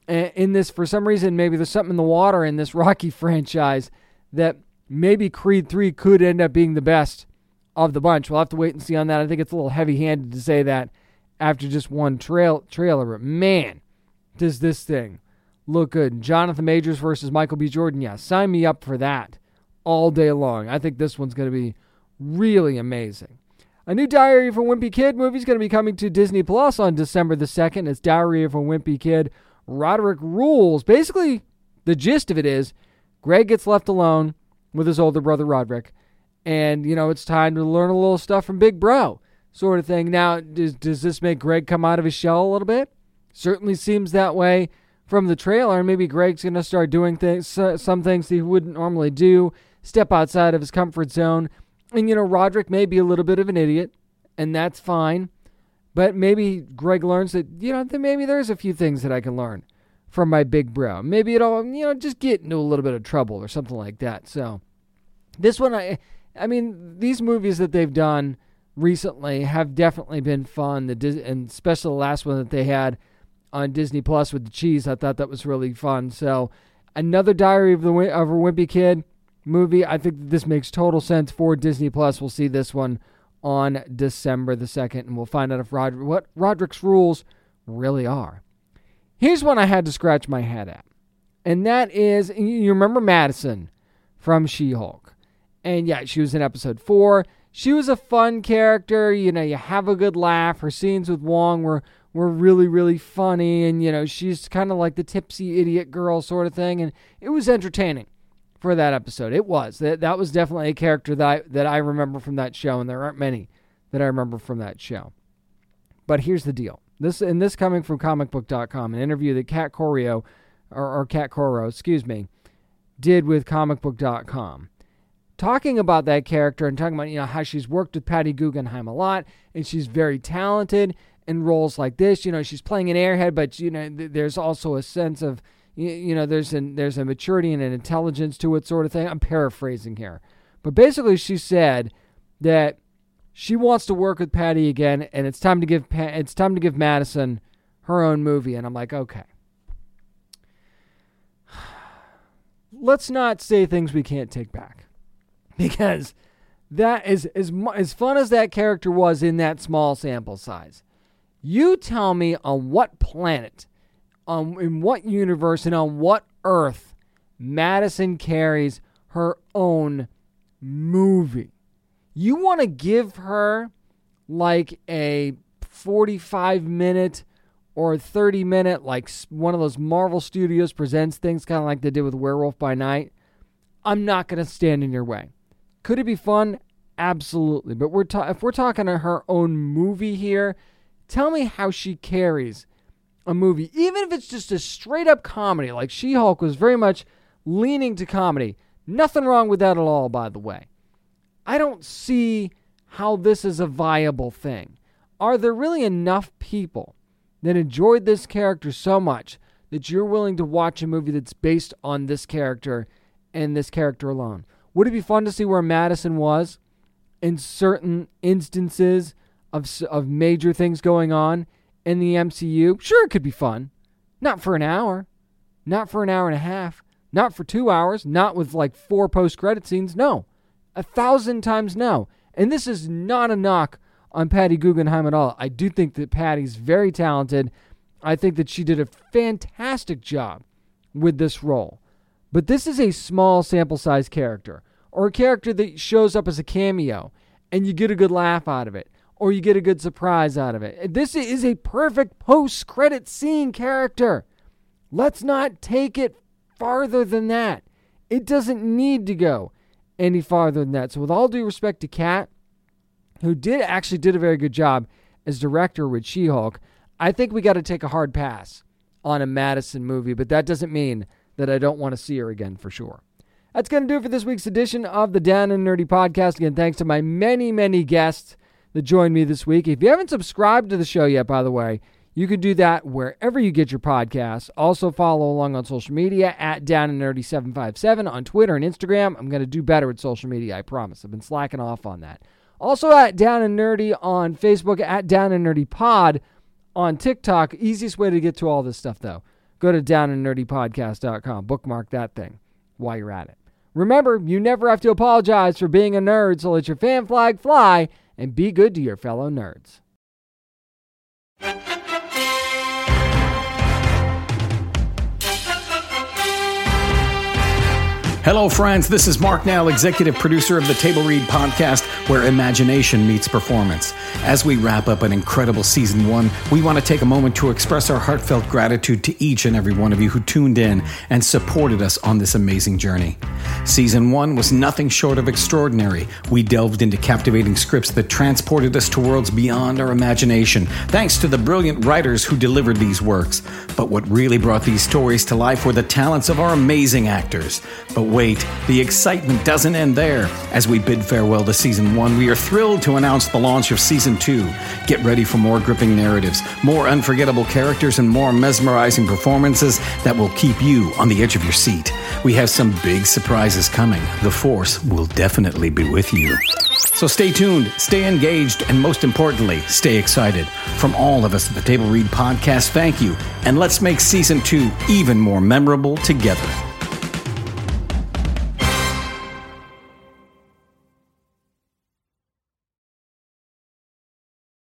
in this, for some reason, maybe there's something in the water in this Rocky franchise that maybe Creed 3 could end up being the best of the bunch. We'll have to wait and see on that. I think it's a little heavy-handed to say that after just one trailer. But man, does this thing look good. Jonathan Majors versus Michael B. Jordan. Yeah, sign me up for that all day long. I think this one's going to be really amazing. A new Diary of a Wimpy Kid movie is going to be coming to Disney Plus on December the 2nd. It's Diary of a Wimpy Kid. Roderick rules. Basically, the gist of it is Greg gets left alone with his older brother Roderick. And, it's time to learn a little stuff from Big Bro sort of thing. Now, does this make Greg come out of his shell a little bit? Certainly seems that way from the trailer. Maybe Greg's going to start doing some things that he wouldn't normally do, step outside of his comfort zone. And, Roderick may be a little bit of an idiot, and that's fine. But maybe Greg learns that, maybe there's a few things that I can learn from my big bro. Maybe it'll, just get into a little bit of trouble or something like that. So this one, I mean, these movies that they've done recently have definitely been fun. And especially the last one that they had on Disney Plus with the cheese, I thought that was really fun. So another Diary of a Wimpy Kid movie. I think this makes total sense for Disney Plus. We'll see this one on December the 2nd, and we'll find out if what Roderick's rules really are. Here's one I had to scratch my head at, and that is, you remember Madison from She-Hulk, and yeah, she was in episode 4. She was a fun character. You have a good laugh. Her scenes with Wong were really, really funny, and she's kind of like the tipsy idiot girl sort of thing, and it was entertaining for that episode. It was. That was definitely a character that I remember from that show, and there aren't many that I remember from that show. But here's the deal. This coming from comicbook.com, an interview that Kat Corio, did with comicbook.com. Talking about that character and talking about, how she's worked with Patty Guggenheim a lot, and she's very talented in roles like this. She's playing an airhead, but, there's also a sense of, there's a maturity and an intelligence to it sort of thing. I'm paraphrasing here. But basically she said that she wants to work with Patty again, and it's time to give Madison her own movie. And I'm like, okay. Let's not say things we can't take back. Because that is as fun as that character was in that small sample size. You tell me on what planet, in what universe, and on what earth Madison carries her own movie. You want to give her like a 45-minute or 30-minute, like one of those Marvel Studios Presents things, kind of like they did with Werewolf by Night. I'm not going to stand in your way. Could it be fun? Absolutely. But if we're talking to her own movie here, tell me how she carries a movie, even if it's just a straight-up comedy, like She-Hulk was very much leaning to comedy. Nothing wrong with that at all, by the way. I don't see how this is a viable thing. Are there really enough people that enjoyed this character so much that you're willing to watch a movie that's based on this character and this character alone? Would it be fun to see where Madison was in certain instances of major things going on in the MCU? Sure, it could be fun. Not for an hour. Not for an hour and a half. Not for 2 hours. Not with like 4 post-credit scenes. No. 1,000 times no. And this is not a knock on Patty Guggenheim at all. I do think that Patty's very talented. I think that she did a fantastic job with this role. But this is a small sample size character, or a character that shows up as a cameo and you get a good laugh out of it, or you get a good surprise out of it. This is a perfect post-credit scene character. Let's not take it farther than that. It doesn't need to go any farther than that. So with all due respect to Kat, who did a very good job as director with She-Hulk, I think we got to take a hard pass on a Madison movie, but that doesn't mean that I don't want to see her again for sure. That's going to do it for this week's edition of the Down and Nerdy Podcast. Again, thanks to my many, many guests that joined me this week. If you haven't subscribed to the show yet, by the way, you can do that wherever you get your podcasts. Also follow along on social media at Down and Nerdy 757 on Twitter and Instagram. I'm going to do better with social media, I promise. I've been slacking off on that. Also at Down and Nerdy on Facebook, at Down and Nerdy Pod on TikTok. Easiest way to get to all this stuff, though. Go to downandnerdypodcast.com. Bookmark that thing while you're at it. Remember, you never have to apologize for being a nerd, so let your fan flag fly and be good to your fellow nerds. Hello, friends. This is Mark Nell, executive producer of the Table Read Podcast, where imagination meets performance. As we wrap up an incredible season 1, we want to take a moment to express our heartfelt gratitude to each and every one of you who tuned in and supported us on this amazing journey. Season 1 was nothing short of extraordinary. We delved into captivating scripts that transported us to worlds beyond our imagination, thanks to the brilliant writers who delivered these works. But what really brought these stories to life were the talents of our amazing actors. But wait, the excitement doesn't end there. As we bid farewell to Season 1, we are thrilled to announce the launch of Season 2. Get ready for more gripping narratives, more unforgettable characters, and more mesmerizing performances that will keep you on the edge of your seat. We have some big surprises coming. The Force will definitely be with you. So stay tuned, stay engaged, and most importantly, stay excited. From all of us at the Table Read Podcast, thank you, and let's make Season 2 even more memorable together.